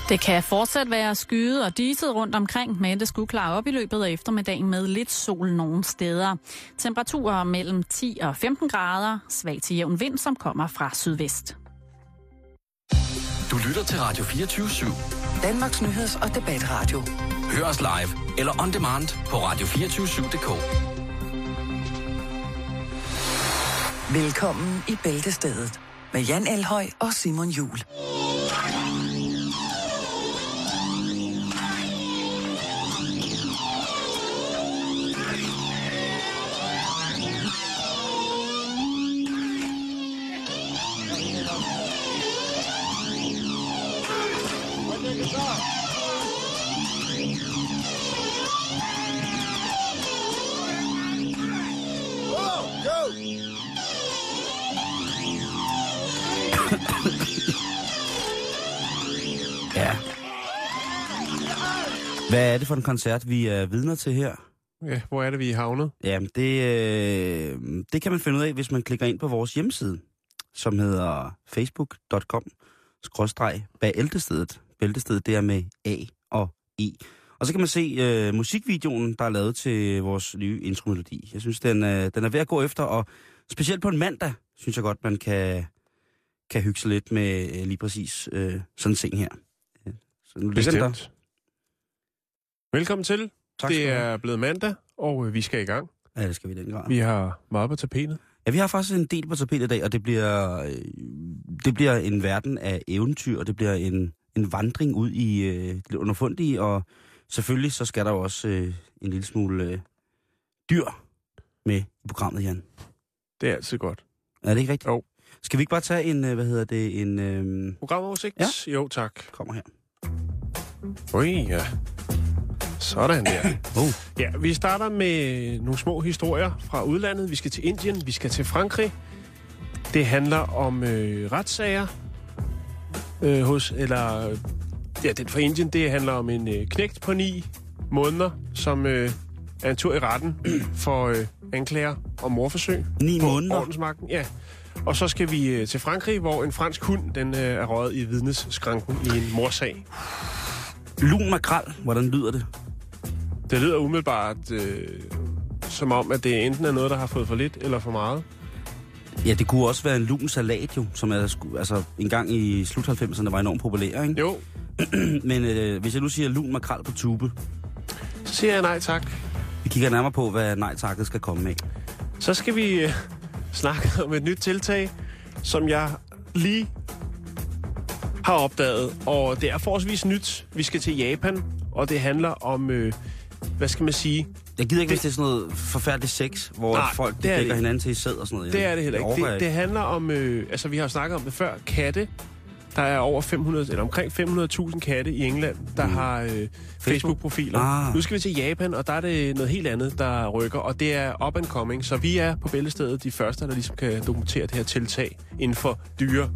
Det kan fortsat være skyet og diset rundt omkring, men det skulle klare op i løbet af eftermiddagen med lidt sol nogle steder. Temperaturer mellem 10 og 15 grader, svag til jævn vind, som kommer fra sydvest. Du lytter til Radio 24/7. Danmarks nyheds- og debatradio. Hør os live eller on demand på radio247.dk. Velkommen i Bæltestedet med Jan Elhøj og Simon Juhl. Ja. Hvad er det for en koncert, vi er vidner til her? Ja, hvor er det, vi er havnet? Jamen, det kan man finde ud af, hvis man klikker ind på vores hjemmeside, som hedder facebook.com/bæltestedet. Bæltestedet, det er med A og E. Og så kan man se musikvideoen, der er lavet til vores nye intromelodi. Jeg synes, den er ved at gå efter, og specielt på en mandag, synes jeg godt, man kan hygge sig lidt med lige præcis sådan en ting her. Bestemt. Velkommen til. Tak, det er blevet mandag, og vi skal i gang. Ja, det skal vi i den grad. Vi har meget på tapetet. Ja, vi har faktisk en del på tapetet i dag, og det bliver en verden af eventyr, og det bliver en vandring ud i det underfundige, og selvfølgelig så skal der jo også en lille smule dyr med i programmet, Jan. Det er altid godt. Er det ikke rigtigt? Jo. Skal vi ikke bare tage en Programoversigt? Ja. Jo, tak. Kommer her. Ui, ja. Sådan der. Ja, vi starter med nogle små historier fra udlandet. Vi skal til Indien, vi skal til Frankrig. Det handler om retssager den fra Indien, det handler om en knægt på 9 måneder, som er en tur i retten for anklager om mordforsøg. 9 på måneder? Ordensmagten, ja. Og så skal vi til Frankrig, hvor en fransk hund den er røget i vidnesskranken i en mordsag. Lun makrel, hvordan lyder det? Det lyder umiddelbart som om, at det enten er noget, der har fået for lidt eller for meget. Ja, det kunne også være en lun salat jo, som en gang i slut 90'erne var enormt populær, ikke? Jo. Men hvis jeg nu siger lun makrel på tube, Så siger jeg nej tak. vi kigger nærmere på, hvad nej takket skal komme med. Så skal vi snakke om et nyt tiltag, som jeg lige har opdaget. Og det er forholdsvis nyt. Vi skal til Japan, og det handler om, hvad skal man sige? Jeg gider ikke, hvis det er sådan noget forfærdeligt sex, hvor folk dækker hinanden til i sæd og sådan noget. Det er det heller ikke. Det handler om, vi har snakket om det før, katte. Der er omkring 500.000 katte i England, der har Facebook-profiler. Nu skal vi til Japan, og der er det noget helt andet, der rykker, og det er up and coming. Så vi er på Bæltestedet de første, der ligesom kan dokumentere det her tiltag inden for dyr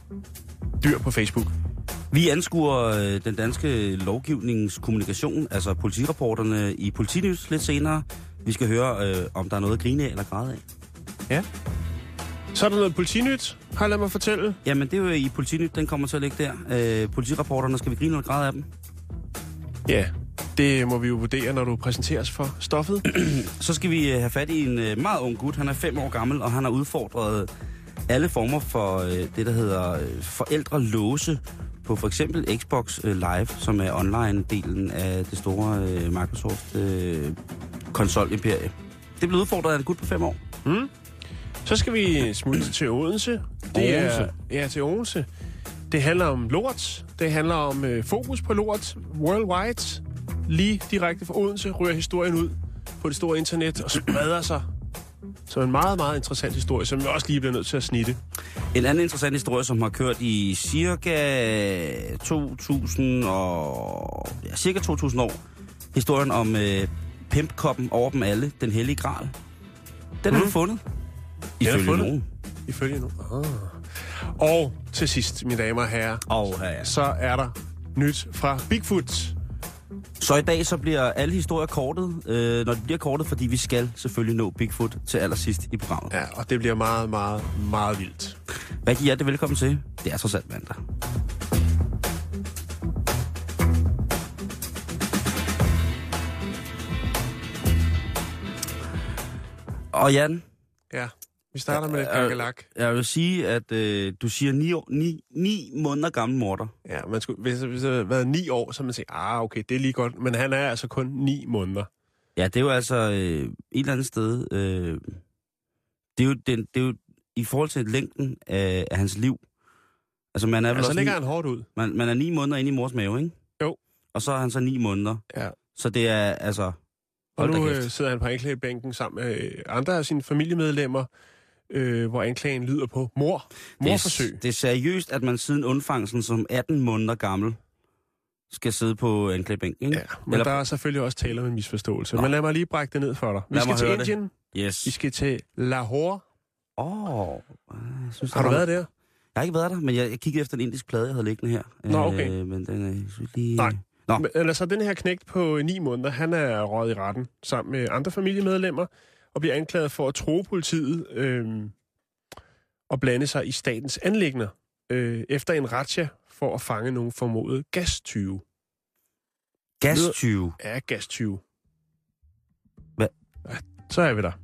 på Facebook. Vi anskuer den danske lovgivningskommunikation, altså politirapporterne i Politinyt lidt senere. Vi skal høre, om der er noget at grine af eller græde af. Ja. Så er der noget Politinyt, har jeg ladet mig fortælle. Jamen, det er jo i Politinyt, den kommer til at ligge der. Politirapporterne, skal vi grine eller græde af dem? Ja, det må vi jo vurdere, når du præsenteres for stoffet. Så skal vi have fat i en meget ung gut. Han er 5 år gammel, og han har udfordret alle former for det, der hedder forældrelåse på for eksempel Xbox Live, som er online-delen af det store Microsoft konsol-imperie. Det blev udfordret af en gut på 5 år. Så skal vi smutte til Odense. Til Odense. Det handler om lort. Det handler om fokus på lort worldwide. Lige direkte fra Odense ryger historien ud på det store internet og spreder sig. Så en meget, meget interessant historie, som vi også lige bliver nødt til at snitte. En anden interessant historie, som har kørt i cirka 2000 år. Historien om pimpkoppen over dem alle, den hellige gral. Den har vi fundet. Ifølge nogen. Og til sidst, mine damer og herrer, så er der nyt fra Bigfoot. Så i dag så bliver alle historier kortet, når de bliver kortet, fordi vi skal selvfølgelig nå Bigfoot til allersidst i programmet. Ja, og det bliver meget, meget, meget vildt. Rigtig hjertelig velkommen til. Det er trods alt mandag. Og Jan? Ja, vi starter med lidt kakelak. Jeg vil sige, at du siger 9 måneder gammel morter. Ja, hvis det havde været 9 år, så man siger, okay, det er lige godt. Men han er altså kun 9 måneder. Ja, det er jo altså et eller andet sted... det er jo i forhold til længden af hans liv. Altså, man er vel så også ligger han hårdt ud. Man er 9 måneder inde i mors mave, ikke? Jo. Og så er han så 9 måneder. Ja. Så det er altså... Og nu sidder han på anklagebænken sammen med andre af sine familiemedlemmer, hvor anklagen lyder på morforsøg. Det er seriøst, at man siden undfangelsen som 18 måneder gammel skal sidde på anklagebænken, ikke? Ja, men der er selvfølgelig også tale om en misforståelse. Men lad mig lige brække det ned for dig. Vi skal til Indien. Yes. Vi skal til Lahore. Synes, har du været der? Jeg har ikke været der, men jeg kiggede efter en indisk plade, jeg havde liggende her. Nå, okay. Men den er lige... Nej. Nå. Men altså, den her knægt på 9 måneder, han er røget i retten sammen med andre familiemedlemmer og bliver anklaget for at true politiet og blande sig i statens anliggender efter en razzia for at fange nogle formodede gastyve. Gastyve? Ja, gastyve. Hvad? Ja, så er vi der.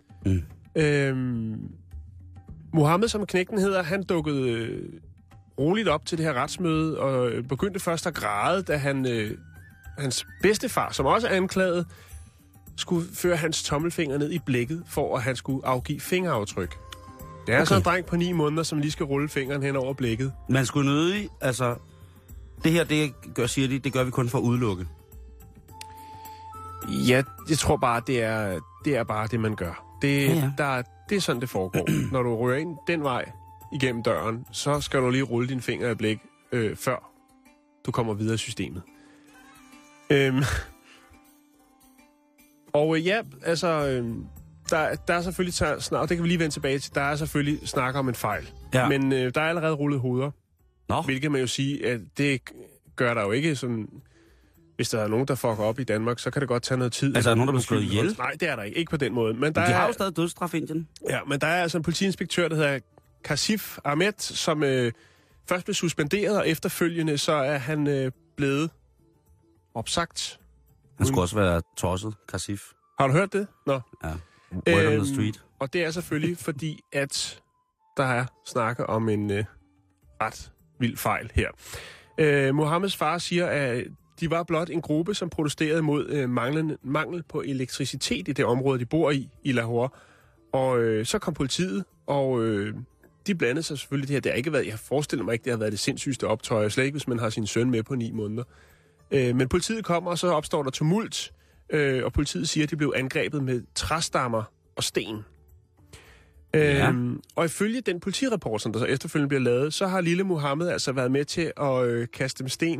Mohammed, som knægten hedder, han dukkede roligt op til det her retsmøde og begyndte først at græde, da hans bedstefar, som også er anklaget, skulle føre hans tommelfinger ned i blækket, for at han skulle afgive fingeraftryk. Det er altså en dreng på 9 måneder, som lige skal rulle fingeren hen over blækket. Man skulle nødig, altså... Det her, det gør vi kun for at udelukke. Ja, jeg tror bare, det er bare det, man gør. Det er sådan, det foregår. Når du rører ind den vej igennem døren, så skal du lige rulle dine fingre i blæk, før du kommer videre i systemet. Og ja, altså, der er selvfølgelig snart, det kan vi lige vende tilbage til, der er selvfølgelig snak om en fejl. Ja. Men der er allerede rullet hoveder. Nå. Hvilket man jo sige, at det gør der jo ikke sådan... Hvis der er nogen, der fucker op i Danmark, så kan det godt tage noget tid. Altså, er der nogen, der bliver slået ihjel? Nej, det er der ikke. Ikke på den måde. Men de har jo stadig dødsstraf i Indien. Ja, men der er altså en politiinspektør, der hedder Kasif Ahmed, som først blev suspenderet, og efterfølgende så er han blevet opsagt. Han skulle også være tosset, Kasif. Har du hørt det? Nå. Ja. Word on the street. Og det er selvfølgelig fordi, at der er snakke om en ret vild fejl her. Mohammeds far siger, at de var blot en gruppe, som protesterede mod mangel på elektricitet i det område, de bor i Lahore. Og så kom politiet, og de blandede sig selvfølgelig det her. Det har ikke været, jeg forestiller mig ikke, det har været det sindssygste optøj, slet ikke hvis man har sin søn med på 9 måneder. Men politiet kommer, og så opstår der tumult, og politiet siger, at de blev angrebet med træstammer og sten. Ja. Og ifølge den politirapport, som der så efterfølgende bliver lavet, så har lille Mohammed altså været med til at kaste dem sten.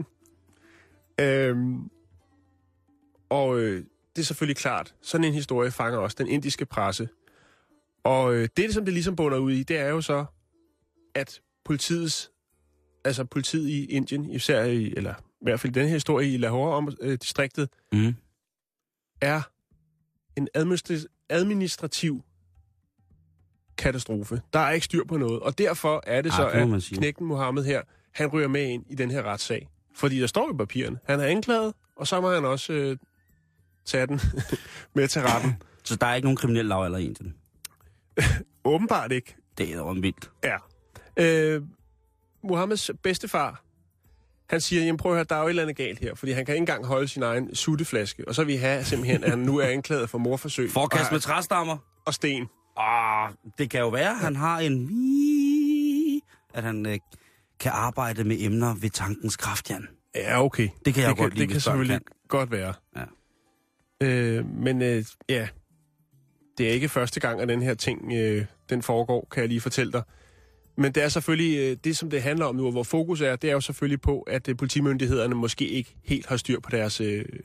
Og det er selvfølgelig klart, sådan en historie fanger også den indiske presse. Og det, som det ligesom bunder ud i, det er jo så, at politiet i Indien, især eller i hvert fald den her historie i Lahore-distriktet, er en administrativ katastrofe. Der er ikke styr på noget, og derfor er det at knægten Mohammed her, han ryger med ind i den her retssag. Fordi der står i papirerne. Han er anklaget, og så må han også tage den med til retten. Så der er ikke nogen kriminel lavalder i Indien? Åbenbart ikke. Det er jo vildt. Ja. Mohammeds bedstefar, han siger, jamen prøv at høre, der er jo et eller andet galt her, fordi han kan ikke engang holde sin egen sutteflaske, og så vil jeg have simpelthen, at han nu er anklaget for mordforsøg. Forkast med træstammer. Og sten. Det kan jo være, at han har en... At han kan arbejde med emner ved tankens kraft, Jan. Ja, okay. Det kan jeg godt lide, det kan selvfølgelig godt være. Ja. Men det er ikke første gang, at den her ting, den foregår, kan jeg lige fortælle dig. Men det er selvfølgelig, det som det handler om nu, og hvor fokus er, det er jo selvfølgelig på, at politimyndighederne måske ikke helt har styr på deres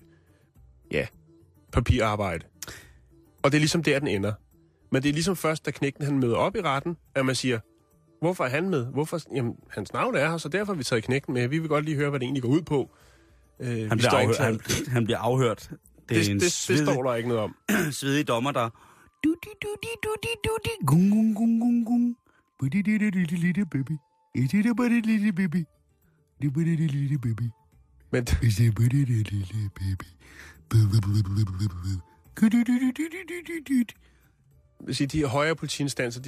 papirarbejde. Og det er ligesom der, den ender. Men det er ligesom først, da knægten han møder op i retten, at man siger, hvorfor er han med? Jamen, hans navn er her, så derfor har vi taget knægten med. Vi vil godt lige høre, hvad det egentlig går ud på. Han bliver afhørt. Det står der ikke noget om. Svedige dommer, der... de højere politiinstanser,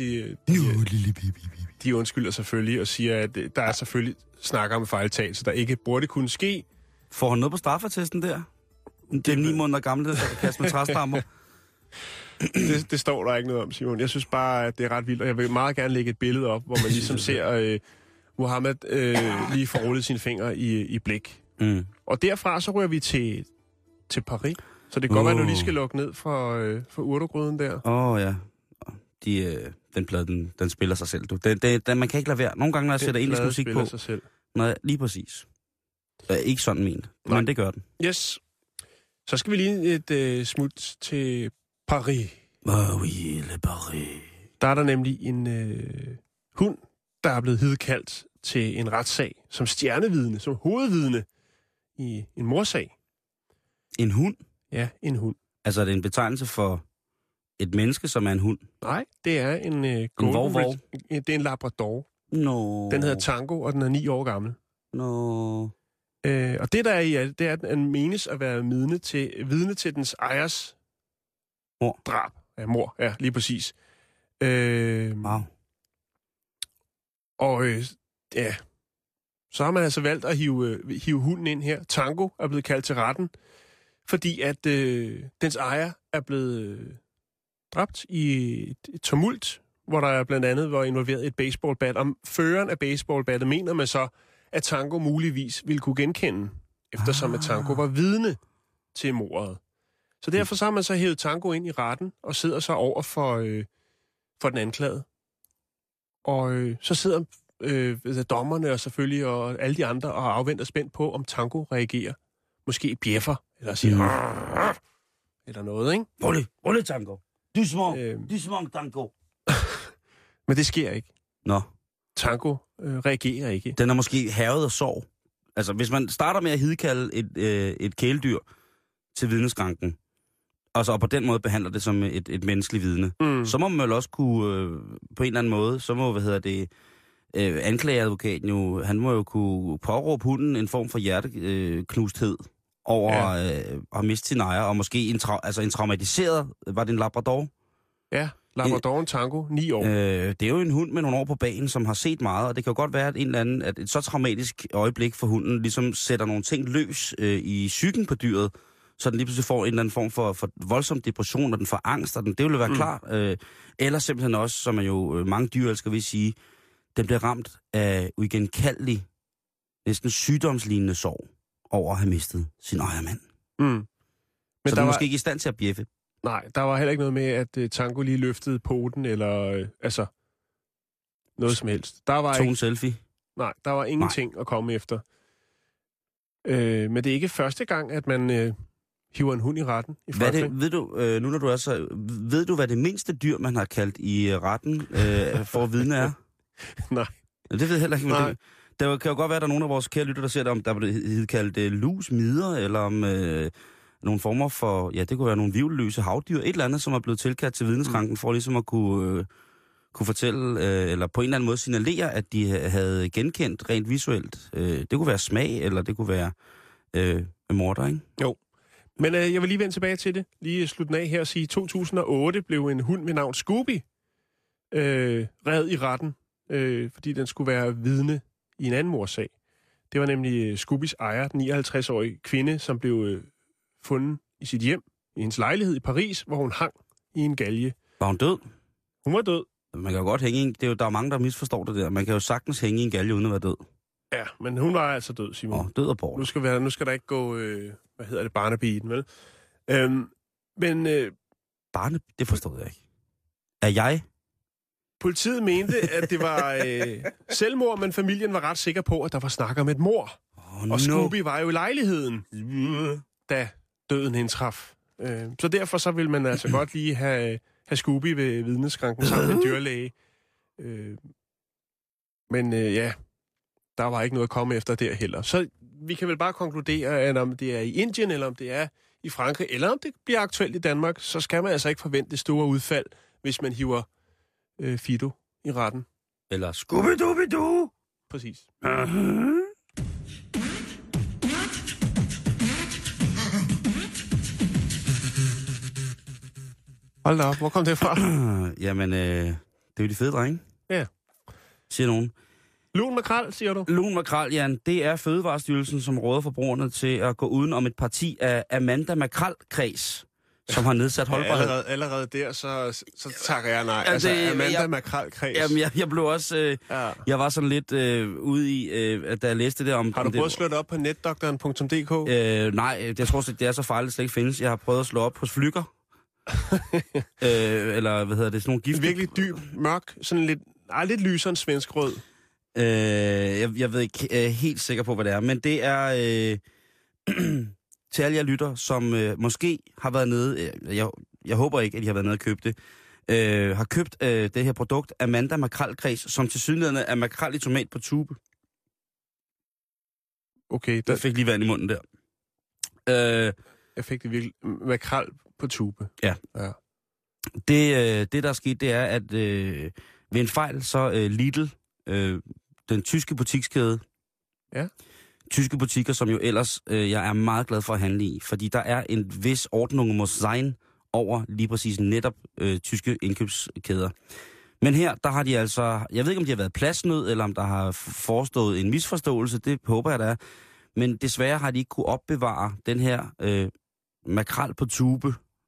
de undskylder selvfølgelig og siger, at der er selvfølgelig snakker om fejltagelse, der ikke burde kunne ske. Får han noget på straffetesten der? Det er 9 måneder gamle, der kan kaste med træstammer. Det står der ikke noget om, Simon. Jeg synes bare, at det er ret vildt, og jeg vil meget gerne lægge et billede op, hvor man ligesom ser Mohammed lige få rullet sine fingre i blik. Mm. Og derfra så rører vi til Paris. Så det kan godt være, at du lige skal lukke ned for urtogryden der. Ja. Den plade, den spiller sig selv. Man kan ikke lade være. Nogle gange, når jeg sætter indisk musik på... sig selv. Nej, lige præcis. Ikke sådan ment, men det gør den. Yes. Så skal vi lige et smut til Paris. Oui, le Paris. Der er der nemlig en hund, der er blevet hidkaldt til en retssag som stjernevidne, som hovedvidne i en mordsag. En hund? Ja, en hund. Altså er det en betegnelse for et menneske, som er en hund? Nej, det er en golden. Det er en labrador. No. Den hedder Tango, og den er 9 år gammel. No. Og det der er i, det er, at den menes at være vidne til dens ejers drab. Ja, mor, ja, lige præcis. Wow. Og ja, så har man altså valgt at hive hunden ind her. Tango er blevet kaldt til retten, fordi at dens ejer er blevet dræbt i et tumult, hvor der blandt andet var involveret et baseballbat. Om føreren af baseballbattet mener man så, at Tango muligvis ville kunne genkende, eftersom at Tango var vidne til mordet. Så derfor så har man så hævet Tango ind i retten og sidder så over for den anklagede. Og så sidder dommerne og selvfølgelig og alle de andre og afventer spændt på, om Tango reagerer. Måske bjeffer, eller siger eller noget, ikke? Rolle Tango. Du smong Tango. Men det sker ikke. Nå. Tango reagerer ikke. Den er måske hærget af sorg. Altså, hvis man starter med at hidkalde et kæledyr til vidneskranken, og så på den måde behandler det som et menneskeligt vidne, så må man vel også kunne, på en eller anden måde, så må, anklageadvokaten jo, han må jo kunne påråbe hunden en form for hjerteknusthed over at miste sin ejer, og måske en traumatiseret, var det en labrador? Ja, labradoren Tango, 9 år. Det er jo en hund med nogle år på banen, som har set meget, og det kan jo godt være, at et så traumatisk øjeblik for hunden ligesom sætter nogle ting løs i psyken på dyret, så den lige pludselig får en eller anden form for voldsom depression, og den får angst, og det vil jo være klart. Eller simpelthen også, som man jo mange dyrelskere vil sige, den bliver ramt af uigenkaldelig, næsten sygdomslignende sorg over at have mistet sin ejermand. Men så den er måske ikke i stand til at bjeffe. Nej, der var heller ikke noget med, at Tango lige løftede poten, eller noget som helst. Der var en selfie? Nej, der var ingenting at komme efter. Men det er ikke første gang, at man hiver en hund i retten i Frankrig. Ved du, nu når du er så... Ved du, hvad det mindste dyr, man har kaldt i retten for at vidne er? Nej. Det ved jeg heller ikke. Men der kan jo godt være, at der er nogle af vores kære lytter, der ser det, om der blev kaldt lus, mider, eller om nogle former for... Ja, det kunne være nogle vivelløse havdyr. Et eller andet, som er blevet tilkaldt til vidneskranken, for ligesom at kunne fortælle, eller på en eller anden måde signalere, at de havde genkendt rent visuelt. Det kunne være smag, eller det kunne være morder, ikke? Jo. Men jeg vil lige vende tilbage til det. Lige slutte af her og sige, 2008 blev en hund med navn Scooby reddet i retten, fordi den skulle være vidne i en anden mordsag. Det var nemlig Scoobys ejer, den 59-årige kvinde, som blev fundet i sit hjem, i hendes lejlighed i Paris, hvor hun hang i en galge. Var hun død? Hun var død. Man kan jo godt hænge i en... Der er mange, der misforstår det der. Man kan jo sagtens hænge i en galge uden at være død. Ja, men hun var altså død, Simon. Død og bort. Nu skal der ikke gå... Barnaby i den, vel? Det forstod jeg ikke. Er jeg? Politiet mente, at det var selvmord, men familien var ret sikker på, at der var snak om et mord. Og Scooby var jo i lejligheden, da døden indtraf. Så derfor så vil man altså godt lige have Scooby ved vidneskranken sammen med en dyrlæge. Men der var ikke noget at komme efter der heller. Så vi kan vel bare konkludere, at om det er i Indien, eller om det er i Frankrig, eller om det bliver aktuelt i Danmark, så skal man altså ikke forvente det store udfald, hvis man hiver Fido i retten. Eller Scooby-Dooby-Doo. Præcis. Hold da op, hvor kom det fra? Jamen, det er jo de fede drenge. Ja. Siger nogen. Lun makrel, siger du? Lun makrel, Jan, det er Fødevarestyrelsen, som råder forbrugerne til at gå uden om et parti af Amanda Makrel-kreds, som har nedsat holdbarhed. Ja, allerede der, så takker jeg nej. Altså, Amanda Makrel-kreds. Jamen, jeg blev også... Jeg var sådan lidt ude i, da jeg læste det om... Har du prøvet at slå det op på netdoktoren.dk? Nej, jeg tror, det er så farligt, det slet ikke findes. Jeg har prøvet at slå op hos Flügger. Eller, hvad hedder det, sådan nogle gifte... Virkelig dyb, mørk, sådan lidt lysere end svensk rød. Jeg ved ikke helt sikker på, hvad det er, men det er til alle jer lytter, som måske har været nede, jeg håber ikke, at de har været nede og købt det, har købt det her produkt, Amanda Makrel-kreds, som tilsyneladende er makrel i tomat på tube. Okay. Jeg fik lige vand i munden der. Jeg fik det virkelig makrel på tube. Ja. Det, der er sket, det er, at ved en fejl, så Lidl, den tyske butikskæde. Ja. Tyske butikker, som jo ellers jeg er meget glad for at handle i, fordi der er en vis ordnung muss sein over lige præcis netop tyske indkøbskæder. Men her, der har de altså, jeg ved ikke om de har været pladsnød, eller om der har forestået en misforståelse, det håber jeg, der er. Men desværre har de ikke kunne opbevare den her makrel på tube.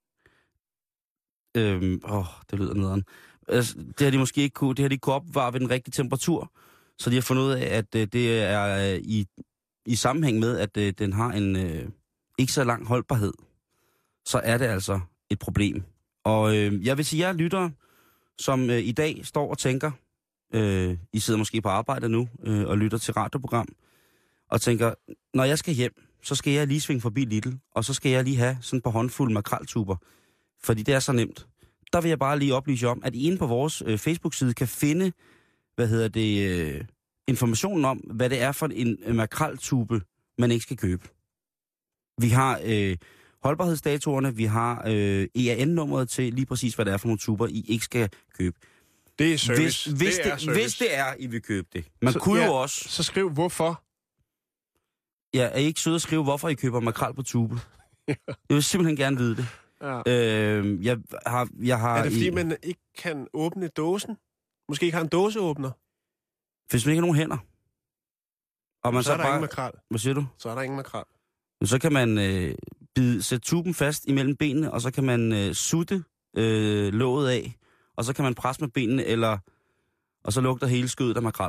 Det lyder nederen. Det har de måske ikke kunne, det har de ikke kunne opbevare ved den rigtige temperatur. Så de har fundet ud af, at det er i sammenhæng med, at den har en ikke så lang holdbarhed. Så er det altså et problem. Og jeg vil sige, jer lyttere, som i dag står og tænker, I sidder måske på arbejde nu og lytter til radioprogram, og tænker, når jeg skal hjem, så skal jeg lige svinge forbi Lidl, og så skal jeg lige have sådan et par håndfulde makreltuber. Fordi det er så nemt. Der vil jeg bare lige oplyse om, at I inde på vores Facebook-side kan finde, informationen om, hvad det er for en makreltube, man ikke skal købe. Vi har holdbarhedsdatorerne, vi har EAN-nummeret til lige præcis, hvad det er for nogle tuber, I ikke skal købe. Det er service. Hvis det er, I vil købe det. Man så, kunne jo også... Så skriv hvorfor. Ja, er I ikke søde at skrive, hvorfor I køber makrel på tube? Jeg vil simpelthen gerne vide det. Ja. Jeg har er det fordi, man ikke kan åbne dåsen? Måske ikke har en dåseåbner? Hvis man ikke har nogen hænder. Og man så er der ingen makrel. Hvad siger du? Så er der ingen makrel. Så kan man sætte tuben fast imellem benene, og så kan man sutte låget af, og så kan man presse med benene, og så lugter hele skødet af makrel.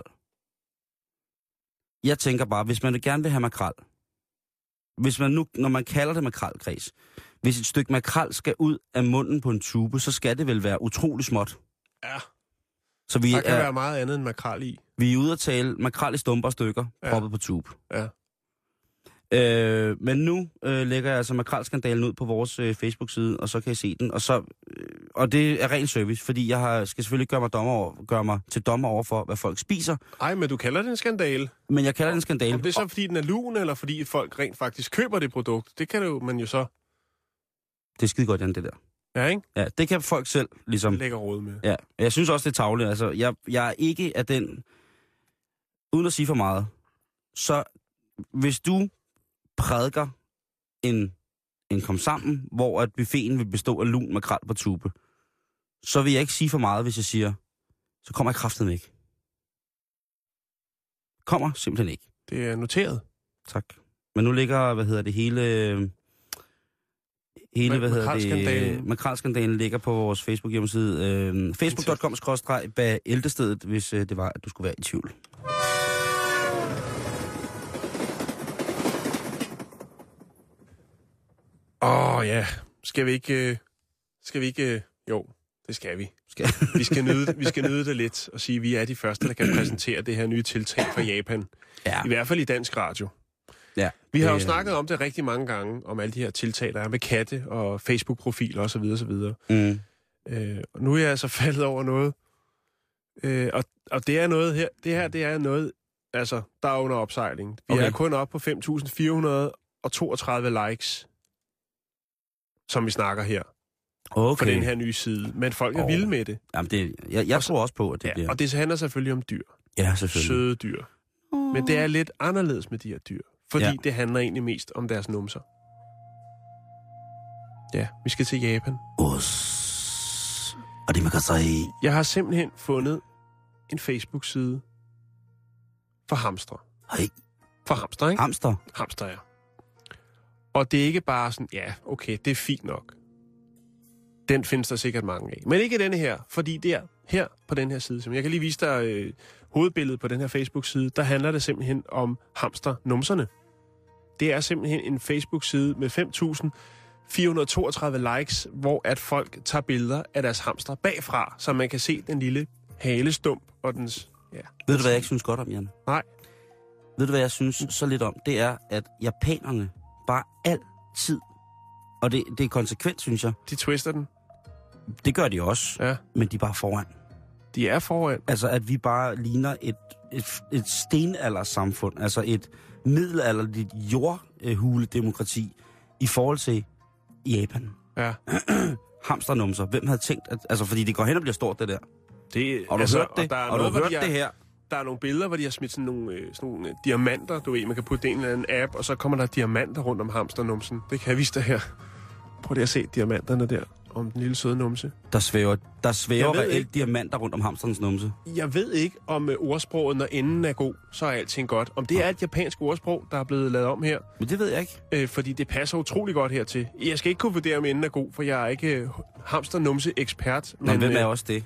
Jeg tænker bare, hvis man gerne vil have makrel, hvis man nu, når man kalder det makrelkreds, hvis et stykke makrel skal ud af munden på en tube, så skal det vel være utrolig småt. Ja. Så der kan være meget andet end makrel i. Vi er ude at tale makrel i stumper stykker, proppet på tube. Ja. Men nu lægger jeg altså makrelskandalen ud på vores Facebook-side, og så kan I se den. Og det er ren service, fordi jeg skal selvfølgelig gøre mig til dommer over for, hvad folk spiser. Ej, men du kalder det en skandale. Men jeg kalder det en skandale. Om det er så, fordi den er lun, eller fordi folk rent faktisk køber det produkt? Det kan det jo, man jo så... Det er skide godt, Jan, det der. Ja, ikke? Ja, det kan folk selv ligesom... Lægger råd med. Ja, jeg synes også, det er tarveligt. Altså, jeg er ikke af den... Uden at sige for meget, så hvis du prædiker en kom sammen, hvor at buffeten vil bestå af lun makrel på tube, så vil jeg ikke sige for meget, hvis jeg siger, så kommer jeg kraftedeme ikke. Kommer simpelthen ikke. Det er noteret. Tak. Men nu ligger, hele makrelskandalen ligger på vores Facebook-hjemmeside. Facebook.com/bæltestedet, hvis det var, at du skulle være i tvivl. Ja. Skal vi ikke... Jo, det skal vi. Vi skal nyde det lidt og sige, at vi er de første, der kan præsentere det her nye tiltag fra Japan. Ja. I hvert fald i dansk radio. Ja. Vi har jo snakket om det rigtig mange gange, om alle de her tiltag, der er med katte og Facebook-profiler osv. Mm. Nu er jeg altså faldet over noget. Og det er noget her. Det er noget, altså, der er under opsejling. Vi er kun oppe på 5.432 likes, som vi snakker her. For den her nye side. Men folk er vilde med det. Jamen jeg tror også på, at det bliver... Og det handler selvfølgelig om dyr. Ja, selvfølgelig. Søde dyr. Men det er lidt anderledes med de her dyr. Fordi det handler egentlig mest om deres numser. Ja, vi skal til Japan. Og det man kan sige... Jeg har simpelthen fundet en Facebook-side for hamstre. Hej. For hamster, ikke? Hamster? Hamster, ja. Og det er ikke bare sådan, ja, okay, det er fint nok. Den findes der sikkert mange af. Men ikke denne her, fordi der, her på den her side, som jeg kan lige vise dig hovedbilledet på den her Facebook-side, der handler det simpelthen om hamsternumserne. Det er simpelthen en Facebook-side med 5.432 likes, hvor at folk tager billeder af deres hamster bagfra, så man kan se den lille halestump og dens... Ja. Ved du, hvad jeg ikke synes godt om, Jan? Nej. Ved du, hvad jeg synes så lidt om? Det er, at japanerne bare altid, og det er konsekvent, synes jeg. De twister den. Det gør de også, ja. Men de er bare foran. De er foran. Altså, at vi bare ligner et stenaldersamfund, altså et middelalderligt jordhuledemokrati i forhold til Japan. Ja. Hamsternumser. Hvem havde tænkt, at, altså, fordi det går hen og bliver stort, det der. Og du hørt det? Og du har hørt det her? Der er nogle billeder, hvor de har smidt sådan nogle diamanter, du ved, man kan putte en eller anden app, og så kommer der diamanter rundt om hamsternumsen. Det kan jeg vise dig her. Prøv lige at se diamanterne der, om den lille søde numse. Der svæver reelt diamanter rundt om hamsterens numse. Jeg ved ikke, om ordsproget, når enden er god, så er alting godt. Om det er et japansk ordsprog, der er blevet lavet om her. Men det ved jeg ikke. Fordi det passer utrolig godt hertil. Jeg skal ikke kunne vurdere, om enden er god, for jeg er ikke hamsternumse-ekspert. Men hvem er også det?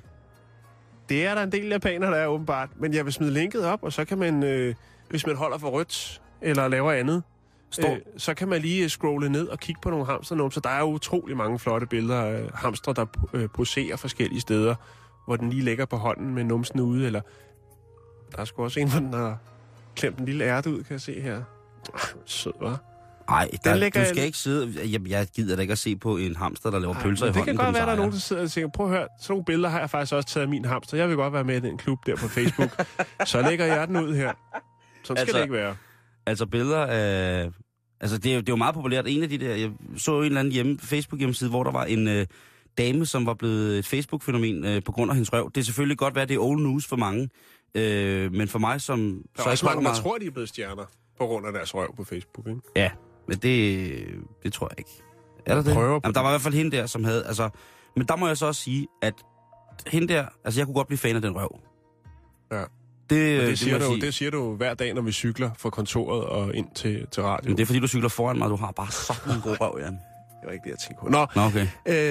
Det er der en del japanere, der er åbenbart. Men jeg vil smide linket op, og så kan man, hvis man holder for rødt, eller laver andet, så kan man lige scrolle ned og kigge på nogle hamsternumser. Der er utrolig mange flotte billeder af hamstre, der poserer forskellige steder, hvor den lige ligger på hånden med numsen ude, eller der er sgu også en, hvor den har klemt en lille ærte ud, kan jeg se her. Sød, hva'? Nej, du skal ikke sidde... Jeg gider da ikke at se på en hamster, der laver pølser i hånden. Det kan godt være, der er nogen, der sidder og tænker, prøv at høre, sådan nogle billeder har jeg faktisk også taget af min hamster. Jeg vil godt være med i den klub der på Facebook. Så lægger jeg den ud her. Sådan skal det ikke være. Altså billeder af... Altså det er jo meget populært. En af de der... Jeg så en eller anden Facebook-hjemmeside, hvor der var en dame, som var blevet et Facebook-fænomen på grund af hendes røv. Det er selvfølgelig godt være, det er old news for mange. Men for mig som... Der er også mange, der tror, de er blevet stjerner på grund af deres røv på Facebook, ikke? Ja. Men det tror jeg ikke. Er der det? Jamen, der var i hvert fald hende der, som havde... Altså, men der må jeg så også sige, at hende der... Altså, jeg kunne godt blive fan af den røv. Ja. Det siger du hver dag, når vi cykler fra kontoret og ind til radio. Men det er fordi, du cykler foran mig, og du har bare sådan en god røv, Jan. Det var ikke det, jeg tænkte på. Nå, okay.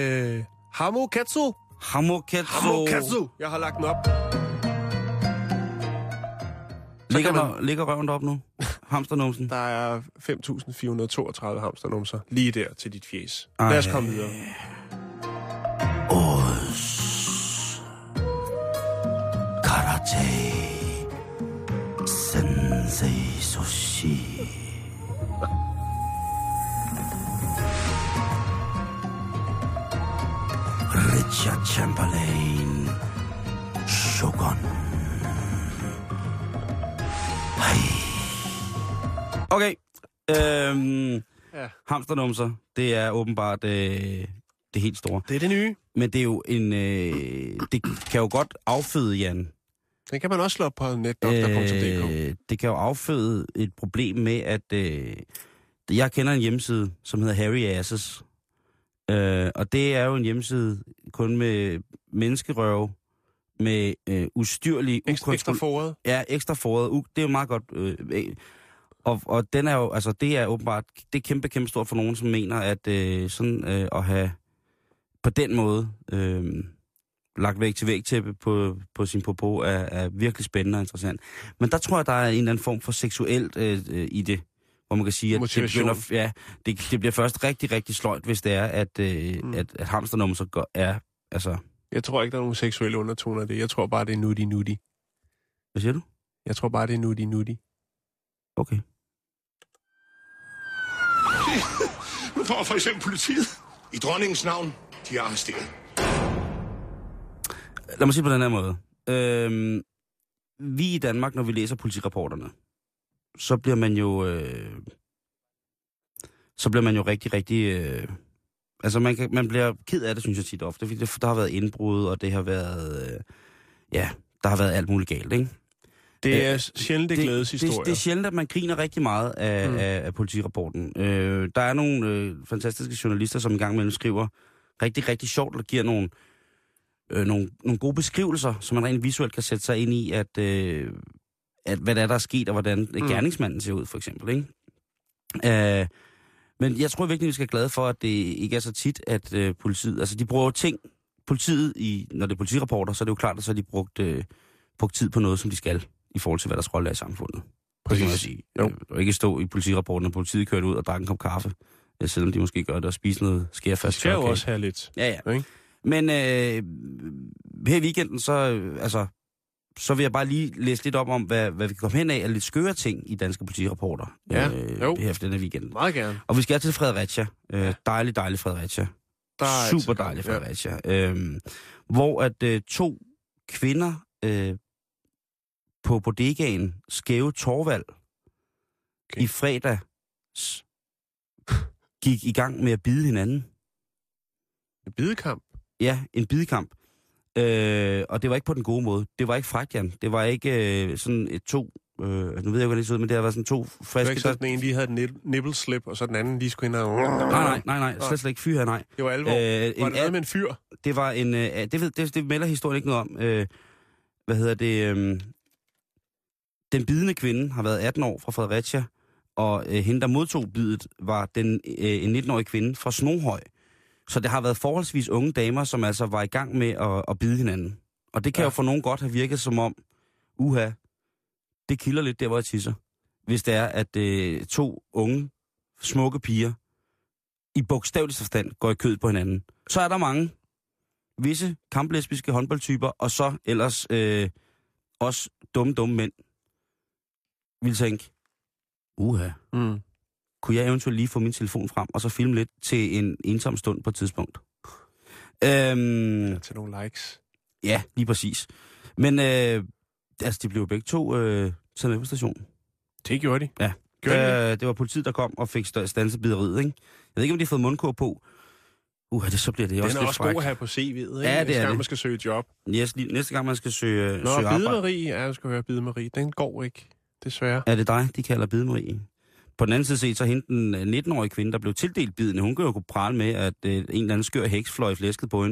Hamokatsu. Jeg har lagt den op. Ligger røven deroppe nu? Hamsternumsen? Der er 5.432 hamsternumser lige der til dit fjes. Lad os komme videre. Karate. Sensei sushi. Richard Chamberlain. Shogun. Okay. Hamsternumser, det er åbenbart det helt store. Det er det nye. Men det er jo en... det kan jo godt afføde, Jan. Det kan man også slå op på netdoktor.dk. Det kan jo afføde et problem med, at... jeg kender en hjemmeside, som hedder Harry Asses. Og det er jo en hjemmeside kun med menneskerøve, med ustyrlig... Ekstra foret? Ja, ekstra foret. Det er jo meget godt... Og den er jo, altså det er åbenbart, det er kæmpe stort for nogen, som mener, at sådan at have på den måde lagt væg til vægtæppe på sin popo er virkelig spændende og interessant. Men der tror jeg, der er en eller anden form for seksuelt i det, hvor man kan sige, at det bliver først rigtig, rigtig sløjt, hvis det er, at hamsternumser er, altså... Jeg tror ikke, der er nogen seksuelle undertoner af det. Jeg tror bare, det er nutty. Hvad siger du? Jeg tror bare, det er nutty. Okay. Nu får for eksempel politiet i dronningens navn, de er arresteret. Lad mig sige på den her måde. Vi i Danmark, når vi læser politirapporterne, så bliver man jo rigtig, altså man bliver ked af det, synes jeg tit ofte, fordi der har været indbrud, og det har været, der har været alt muligt galt, ikke? Det er sjældent glædeshistorier. Det er sjældent, at man griner rigtig meget af politirapporten. Der er nogle fantastiske journalister, som engang imellem skriver rigtig, rigtig sjovt, og giver nogle gode beskrivelser, som man rent visuelt kan sætte sig ind i, at hvad der er sket, og hvordan gerningsmanden ser ud, for eksempel, ikke? Men jeg tror virkelig, vi skal være glade for, at det ikke er så tit, at politiet... Altså, de bruger ting... Politiet, når det er politirapporter, så er det jo klart, at så har de brugt tid på noget, som de skal, i forhold til, hvad deres rolle er i samfundet. Præcis. Det sige. Og ikke stå i politirapporten, når politiet kører ud og drikker en kop kaffe, selvom de måske gør det, og spise noget skærfast. Det skal jo også have lidt. Ja. Ikke? Men her i weekenden, så vil jeg bare lige læse lidt om hvad vi kan komme hen af, af lidt skøre ting i danske politirapporter. Ja, her efter denne weekend. Meget gerne. Og vi skal til Fredericia. Dejlig Fredericia. Super dejlig Fredericia. Hvor at 2 kvinder på bodegaen Skæve Torvald i fredags gik i gang med at bide hinanden. En bidekamp? Ja, en bidekamp. Og det var ikke på den gode måde. Det var ikke frækt, Jan. Det var ikke sådan to... nu ved jeg ikke, hvordan det så ud, men det har været sådan 2 friske... Det var ikke sådan, den ene lige havde et nipple slip, og så den anden lige skulle ind og... Nej. Slet ikke fyr her, nej. Det var alvor. Var det noget med en fyr? Det var en... Det melder historien ikke noget om. Den bidende kvinde har været 18 år fra Fredericia, og hende, der modtog bidet, var en 19-årig kvinde fra Snoghøj. Så det har været forholdsvis unge damer, som altså var i gang med at bide hinanden. Og det kan jo for nogen godt have virket som om, det kilder lidt der, hvor jeg tisser. Hvis det er, at 2 unge, smukke piger, i bogstavelig forstand, går i kød på hinanden. Så er der mange visse kamplesbiske håndboldtyper, og så ellers også dumme mænd, vil tænke, kunne jeg eventuelt lige få min telefon frem, og så filme lidt til en ensom stund på et tidspunkt. Til nogle likes. Ja, lige præcis. Men de blev begge 2 taget med på stationen. Det gjorde de. Ja. Det var politiet, der kom og fik standset bideriet, ikke? Jeg ved ikke, om de har fået mundkur på. Så bliver det den også lidt er også fræk. god at have på CV'et, ikke? Ja, det er næste gang, man skal søge job. Yes, næste gang, man skal søge arbejde. Bide-Marie, jeg skal høre Bide-Marie. Den går ikke, desværre. Er det dig, de kalder Bide-Marie? På den anden side set, så hende den 19-årige kvinde, der blev tildelt bidene, hun kan jo kunne prale med, at en eller anden skør heks fløj flæsket på hende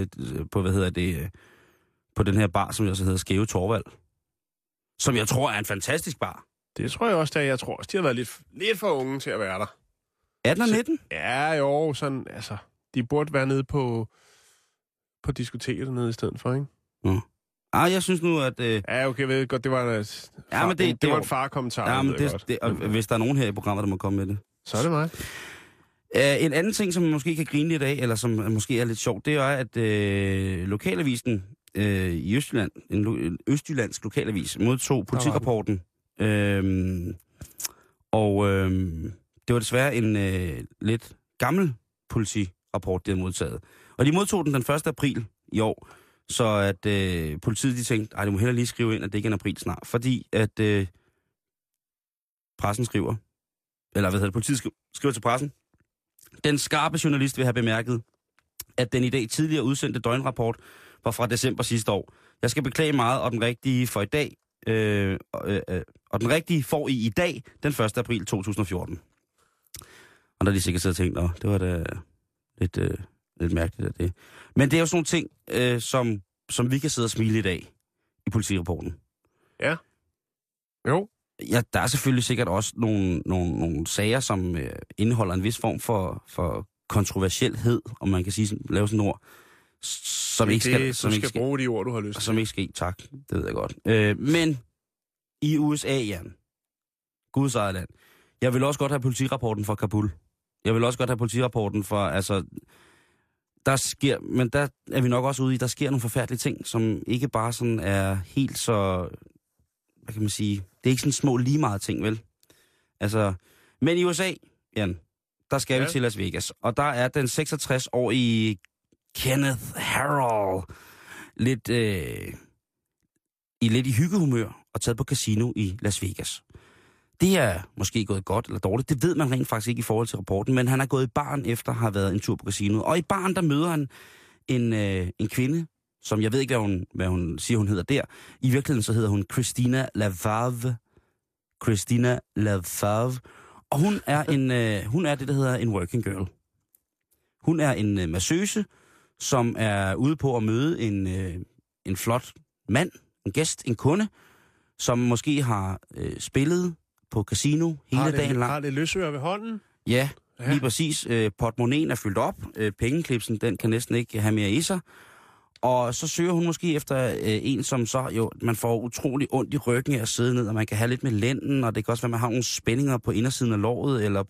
på den her bar, som jo så hedder Skæve Torvald. Som jeg tror er en fantastisk bar. Det tror jeg også, jeg tror også, de har været lidt for unge til at være der. 18 og 19? Ja, jo, sådan, altså, de burde være nede på diskoteket nede i stedet for, ikke? Ja. Jeg synes nu, at... Ja, okay, jeg ved godt, det var det var en far-kommentar. Ja, men hvis der er nogen her i programmet, der må komme med det. Så er det mig. En anden ting, som man måske kan grine lidt af, eller som måske er lidt sjovt, det er, at lokalavisen i Østjylland, en østjyllandsk lokalavis, modtog politirapporten. Det var desværre en lidt gammel politirapport, de havde modtaget. Og de modtog den 1. april i år, så at politiet de tænkte, det må hellere lige skrive ind, at det ikke er en april snart. Fordi at pressen skriver, politiet skriver til pressen, den skarpe journalist vil have bemærket, at den i dag tidligere udsendte døgnrapport var fra december sidste år. Jeg skal beklage meget, og den rigtige for i dag, og den rigtige får I dag, den 1. april 2014. Og der er de sikkert siddet og tænkt, det var da lidt mærkeligt af det. Men det er jo sådan nogle ting, som vi kan sidde og smile i dag i politirapporten. Ja. Jo. Ja, der er selvfølgelig sikkert også nogle sager, som indeholder en vis form for kontroversielhed, om man kan sige, lave sådan ord, som ikke skal bruge de ord, du har lyst til. Som ikke skal, tak, det ved jeg godt. Men i USA, Jan, Guds eget land, jeg vil også godt have politirapporten fra Kabul. Jeg vil også godt have politirapporten fra, der sker, men der er vi nok også ude i, der sker nogle forfærdelige ting, som ikke bare sådan er helt så, hvad kan man sige, det er ikke sådan små lige meget ting, vel? Men i USA, Jan, der skal vi til Las Vegas, og der er den 66-årige Kenneth Harrell lidt i hyggehumør og taget på casino i Las Vegas. Det er måske gået godt eller dårligt, det ved man rent faktisk ikke i forhold til rapporten, men han er gået i baren efter at have været en tur på casinoet. Og i baren, der møder han en kvinde, som jeg ved ikke, hvad hun siger, hun hedder der. I virkeligheden så hedder hun Christina Lavave. Og hun er det, der hedder en working girl. Hun er en massøse, som er ude på at møde en flot mand, en gæst, en kunde, som måske har spillet på casino hele dagen lang. Har det løsører ved hånden? Ja, lige præcis. Portemonnaien er fyldt op. Pengeklipsen, den kan næsten ikke have mere i sig. Og så søger hun måske efter en, som så jo, man får utrolig ondt i ryggen af at sidde ned, og man kan have lidt med lænden, og det kan også være, at man har nogle spændinger på indersiden af låret, eller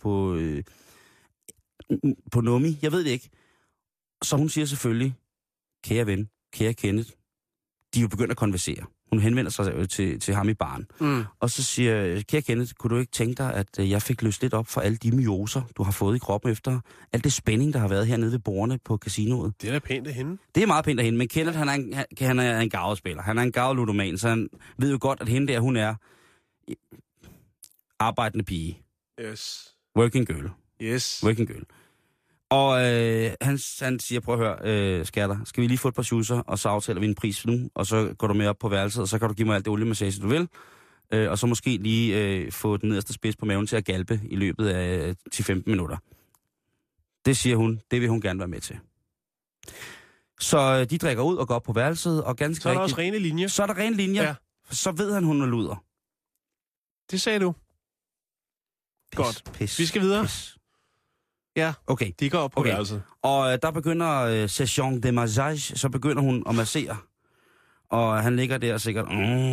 på nummi. Jeg ved det ikke. Så hun siger selvfølgelig, kære ven, kære Kenneth, de er jo begyndt at konversere. Hun henvender sig til ham i baren. Og så siger, kære Kenneth, kunne du ikke tænke dig, at jeg fik løst lidt op for alle de myoser, du har fået i kroppen efter alt det spænding, der har været hernede ved bordene på casinoet? Det er da pænt af hende. Det er meget pænt af hende, men Kenneth, han er en garvespiller. Han er en garveludoman, så han ved jo godt, at hende der, hun er arbejdende pige. Yes. Working girl. Yes. Working girl. Og han siger, prøv at høre, skatter, skal vi lige få et par schusser, og så aftaler vi en pris nu, og så går du med op på værelset, og så kan du give mig alt det oliemassage, du vil, og så måske lige få den nederste spids på maven til at galpe i løbet af 10-15 minutter. Det siger hun, det vil hun gerne være med til. Så de drikker ud og går op på værelset, og ganske så er der også rene linjer. Så er der rene linjer, ja. Så ved han er luder. Det sagde du. Godt. Pis. Vi skal videre. Pis. Ja, okay. De går op på værelset. Og der begynder session de massage, så begynder hun at massere. Og han ligger der sikkert...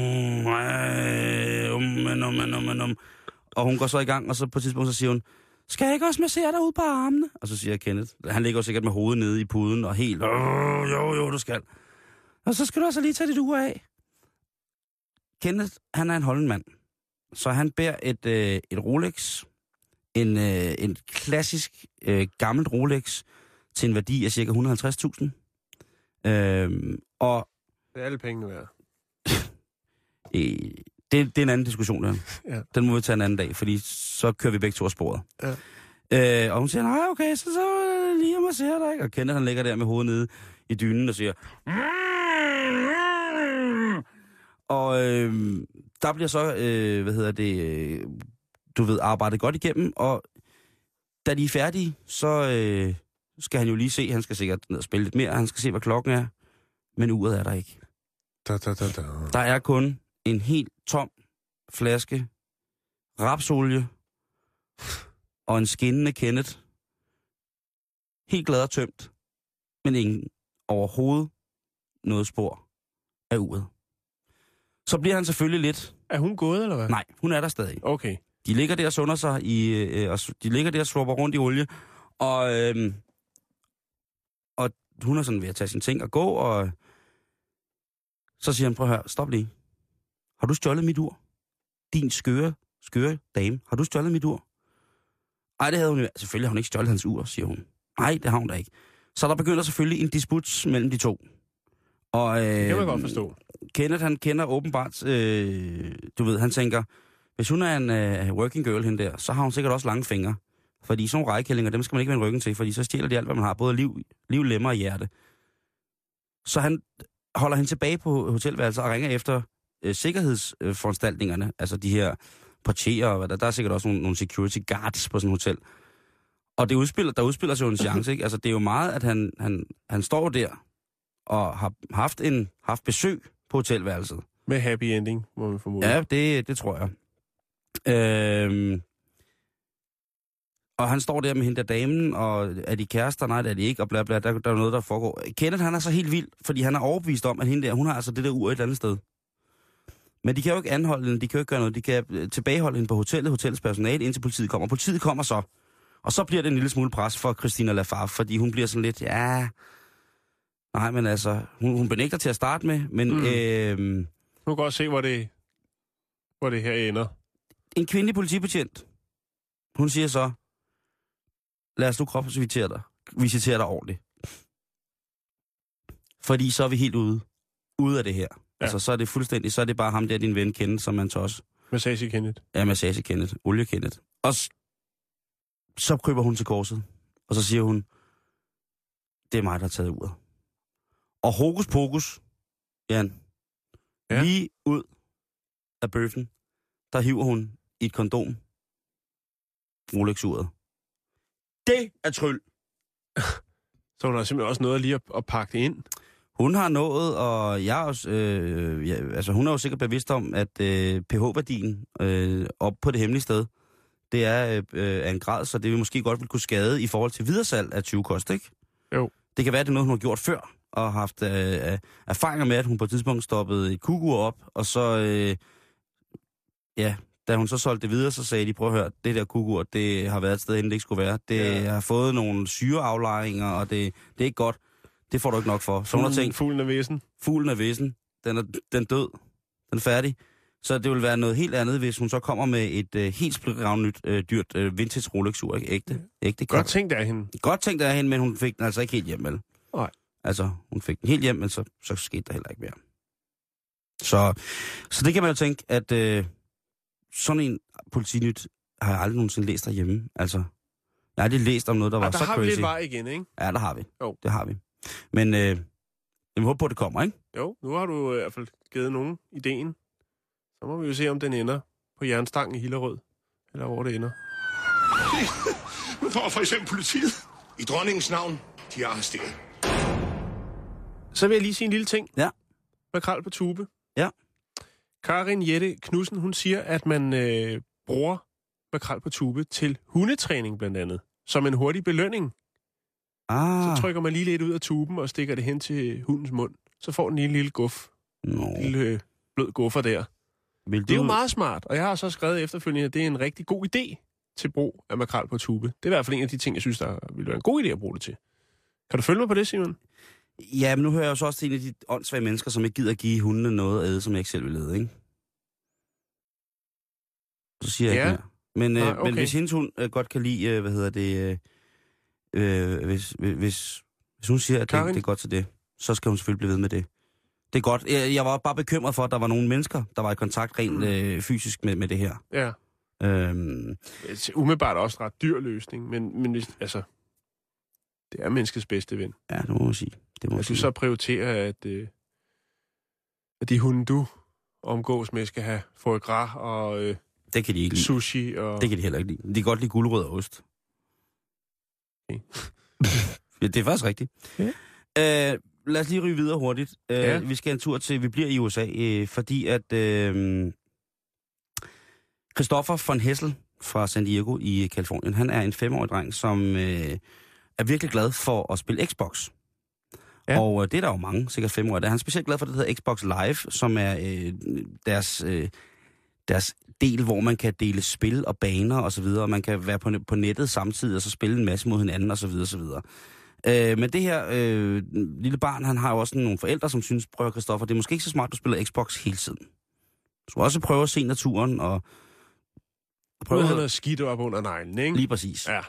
Og hun går så i gang, og så på et tidspunkt så siger hun, skal jeg ikke også massere dig ud på armene? Og så siger Kenneth, han ligger jo sikkert med hovedet nede i puden, og helt, jo, du skal. Og så skal du altså lige tage dit ur af. Kenneth, han er en holden mand. Så han bærer et Rolex, en klassisk gammelt Rolex, til en værdi af cirka 150.000. Og det er alle pengene værd. det er en anden diskussion, der. Ja. Den må vi tage en anden dag, fordi så kører vi begge to af sporet. Ja. Og hun siger, nej, okay, så lige at massere dig, ikke? Og Kenneth, han ligger der med hovedet nede i dynen og siger... Og der bliver så, arbejdet godt igennem, og da de er færdige, så skal han jo lige se, han skal sikkert ned og spille lidt mere, han skal se, hvad klokken er, men uret er der ikke. Der er kun en helt tom flaske rapsolie og en skinnende Kenneth. Helt glad og tømt, men ingen overhovedet noget spor af uret. Så bliver han selvfølgelig lidt... Er hun gået, eller hvad? Nej, hun er der stadig. Okay. De ligger der og sunder sig de ligger der og swapper rundt i olie, og hun er sådan ved at tage sine ting og gå, og så siger han, prøv at høre, stop lige. Har du stjålet mit ur? Din skøre dame, har du stjålet mit ur? Ej, det havde hun jo. Selvfølgelig har hun ikke stjålet hans ur, siger hun. Nej, det har hun da ikke. Så der begynder selvfølgelig en disput mellem de to. Og, det kan man godt forstå. Kenneth, han kender åbenbart, han tænker, hvis hun er en working girl hende der, så har hun sikkert også lange fingre. Fordi sådan nogle rejekællinger, dem skal man ikke vende ryggen til, fordi så stjæler de alt, hvad man har, både liv, lemmer og hjerte. Så han holder hende tilbage på hotelværelset og ringer efter sikkerhedsforanstaltningerne, altså de her portierer og hvad der er sikkert også nogle security guards på sådan et hotel. Og der udspiller sig jo en chance, ikke? Altså det er jo meget, at han står der og har haft besøg på hotelværelset. Med happy ending, må man formode. Ja, det tror jeg. Og han står der med hende der damen, og er de kærester? Nej, det er de ikke, og bla bla, der er noget, der foregår. Kenneth, han er så helt vild, fordi han er overbevist om, at hende der, hun har altså det der ur et andet sted. Men de kan jo ikke anholde hende, de kan jo ikke gøre noget. De kan tilbageholde hende på hotellets personale, indtil politiet kommer. Politiet kommer så. Og så bliver det en lille smule pres for Christina Lafave, fordi hun bliver sådan lidt, nej, men altså, hun benægter til at starte med, men... Nu kan godt se, hvor det her ender. En kvindelig politibetjent, hun siger så, lad os nu kropsvisitere dig ordentligt. Fordi så er vi helt ude af det her. Ja. Altså, så er det fuldstændig, så er det bare ham der, din ven Kenneth, som man tosser. Massage Kenneth. Ja, massage Kenneth. Olie Kenneth. Og så kryber hun til korset, og så siger hun, det er mig, der har taget uret. Og hokus pokus, Jan, lige ud af bøffen, der hiver hun i et kondom Rolex-uret. Det er tryl. Så hun har simpelthen også noget lige at pakke det ind? Hun har nået, og jeg også, hun er jo sikkert bevidst om, at pH-værdien op på det hemmelige sted, det er af en grad, så det vil måske godt vil kunne skade i forhold til videresalg af 20-kost, ikke? Jo. Det kan være, at det er noget, hun har gjort før, og har haft erfaringer med, at hun på et tidspunkt stoppede et kugur op, og så, da hun så solgte det videre, så sagde de, prøv at høre, det der kugur, det har været et sted, inden det ikke skulle være. Det har fået nogle syreaflejringer, og det er ikke godt. Det får du ikke nok for. Så hun har tænkt, fuglen er væsen. Fuglen er væsen. Den er død. Den er færdig. Så det vil være noget helt andet, hvis hun så kommer med et helt splitravn nyt, dyrt vintage Rolex-ur, ikke? Ægte. Godt tænkt af hende. Godt tænkt af hende, men hun fik den altså ikke helt hjem, vel? Nej. Altså, hun fik den helt hjem, men så skete der heller ikke mere. Så det kan man jo tænke, at sådan en Politinyt har jeg aldrig nogensinde læst derhjemme. Altså, jeg har aldrig læst om noget, der var så crazy. Der har vi lidt vej igen, ikke? Ja, der har vi. Jo. Det har vi. Men jeg håber på, at det kommer, ikke? Jo, nu har du i hvert fald givet nogen ideen. Så må vi jo se, om den ender på jernstangen i Hillerød. Eller hvor det ender. For eksempel politiet. I dronningens navn, de er arresteret. Så vil jeg lige sige en lille ting. Ja. Makrel på tube. Ja. Karin Jette Knudsen, hun siger, at man bruger makrel på tube til hundetræning blandt andet. Som en hurtig belønning. Så trykker man lige lidt ud af tuben og stikker det hen til hundens mund. Så får den lige en lille guf. En lille blød guffer der. Det er jo meget smart, og jeg har så skrevet efterfølgende, at det er en rigtig god idé til brug af makrel på tube. Det er i hvert fald en af de ting, jeg synes, der ville være en god idé at bruge det til. Kan du følge mig på det, Simon? Ja, men nu hører jeg jo så også til en af de åndssvage mennesker, som ikke gider at give hundene noget at æde, som jeg ikke selv vil æde, ikke? Så siger jeg ikke mere. Men hvis hendes hund godt kan lide, hvis hun siger, at det er godt til det, så skal hun selvfølgelig blive ved med det. Det er godt. Jeg var bare bekymret for, at der var nogle mennesker, der var i kontakt rent fysisk med det her. Ja. Umiddelbart også en ret dyr løsning, men hvis, altså, det er menneskets bedste ven. Ja, det må man sige. Jeg synes så prioriterer, at de hunde, du omgås med, skal have foie gras og det kan de ikke lide. Sushi. Og... Det kan de heller ikke lide. De kan godt lide gulerød og ost. Okay. Ja, det er faktisk rigtigt. Okay. Lad os lige ryge videre hurtigt. Vi skal en tur til, vi bliver i USA, fordi at Christopher von Hessel fra San Diego i Kalifornien, han er en 5-årig dreng, som er virkelig glad for at spille Xbox. Ja. Og det er der jo mange, sikkert 5-årige. Han er specielt glad for det, der hedder Xbox Live, som er deres del, hvor man kan dele spil og baner og så videre, og man kan være på nettet samtidig og så spille en masse mod hinanden og så videre og så videre. Men det her lille barn, han har jo også nogle forældre, som synes, prøv Christoffer, det er måske ikke så smart, at du spiller Xbox hele tiden. Du skal også prøve at se naturen og prøve at have noget skidt op under neglen, ikke? Lige præcis. Ja.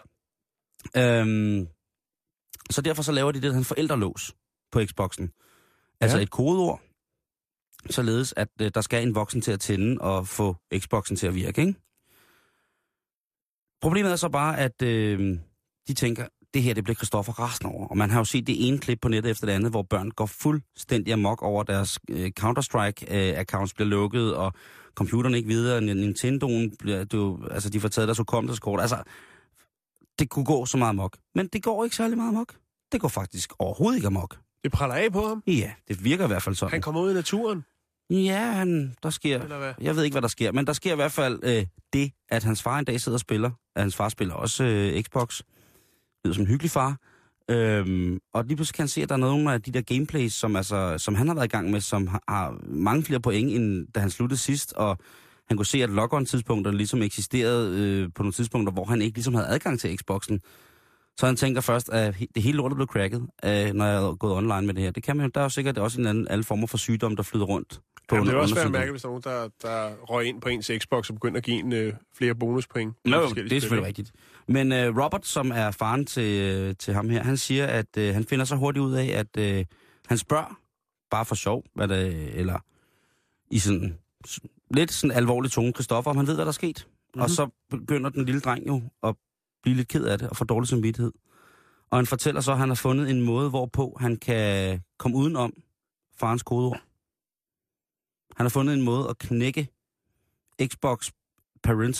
Så derfor så laver de det, han forældrelås på Xboxen. Altså et kodeord, således at der skal en voksen til at tænde og få Xboxen til at virke, ikke? Problemet er så bare, at de tænker, det her, det bliver Christoffer rasende over. Og man har jo set det ene klip på nettet efter det andet, hvor børn går fuldstændig amok over deres Counter-Strike-accounts bliver lukket, og computeren ikke videre, Nintendoen bliver, de får taget deres hukommelseskort. Altså, det kunne gå så meget amok. Men det går ikke særlig meget amok. Det går faktisk overhovedet ikke amok. Det praller af på ham? Ja, det virker i hvert fald sådan. Han kommer ud i naturen? Ja, der sker... Jeg ved ikke, hvad der sker, men der sker i hvert fald det, at hans far en dag sidder og spiller. At hans far spiller også Xbox. Det lyder som en hyggelig far. Og lige pludselig kan han se, at der er nogle af de der gameplays, som han har været i gang med, som har mange flere point, end da han sluttede sidst. Og han kunne se, at lock-on-tidspunkterne ligesom eksisterede på nogle tidspunkter, hvor han ikke ligesom havde adgang til Xboxen. Så han tænker først, at det hele lortet blev cracket, når jeg er gået online med det her. Det kan man jo, der er jo sikkert også en anden alle former for sygdom, der flyder rundt. Jamen, det er også svært at mærke, hvis der er nogen, der røg ind på ens Xbox og begynder at give en flere bonuspoint. Nå, det er selvfølgelig rigtigt. Men Robert, som er faren til ham her, han siger, at han finder så hurtigt ud af, at han spørger, bare for sjov, eller i sådan lidt sådan alvorlig tone, Christoffer, om han ved, hvad der er sket. Mm-hmm. Og så begynder den lille dreng jo at blive lidt ked af det og få dårlig samvittighed. Og han fortæller så, at han har fundet en måde, hvorpå han kan komme udenom farens kodeord. Han har fundet en måde at knække Xbox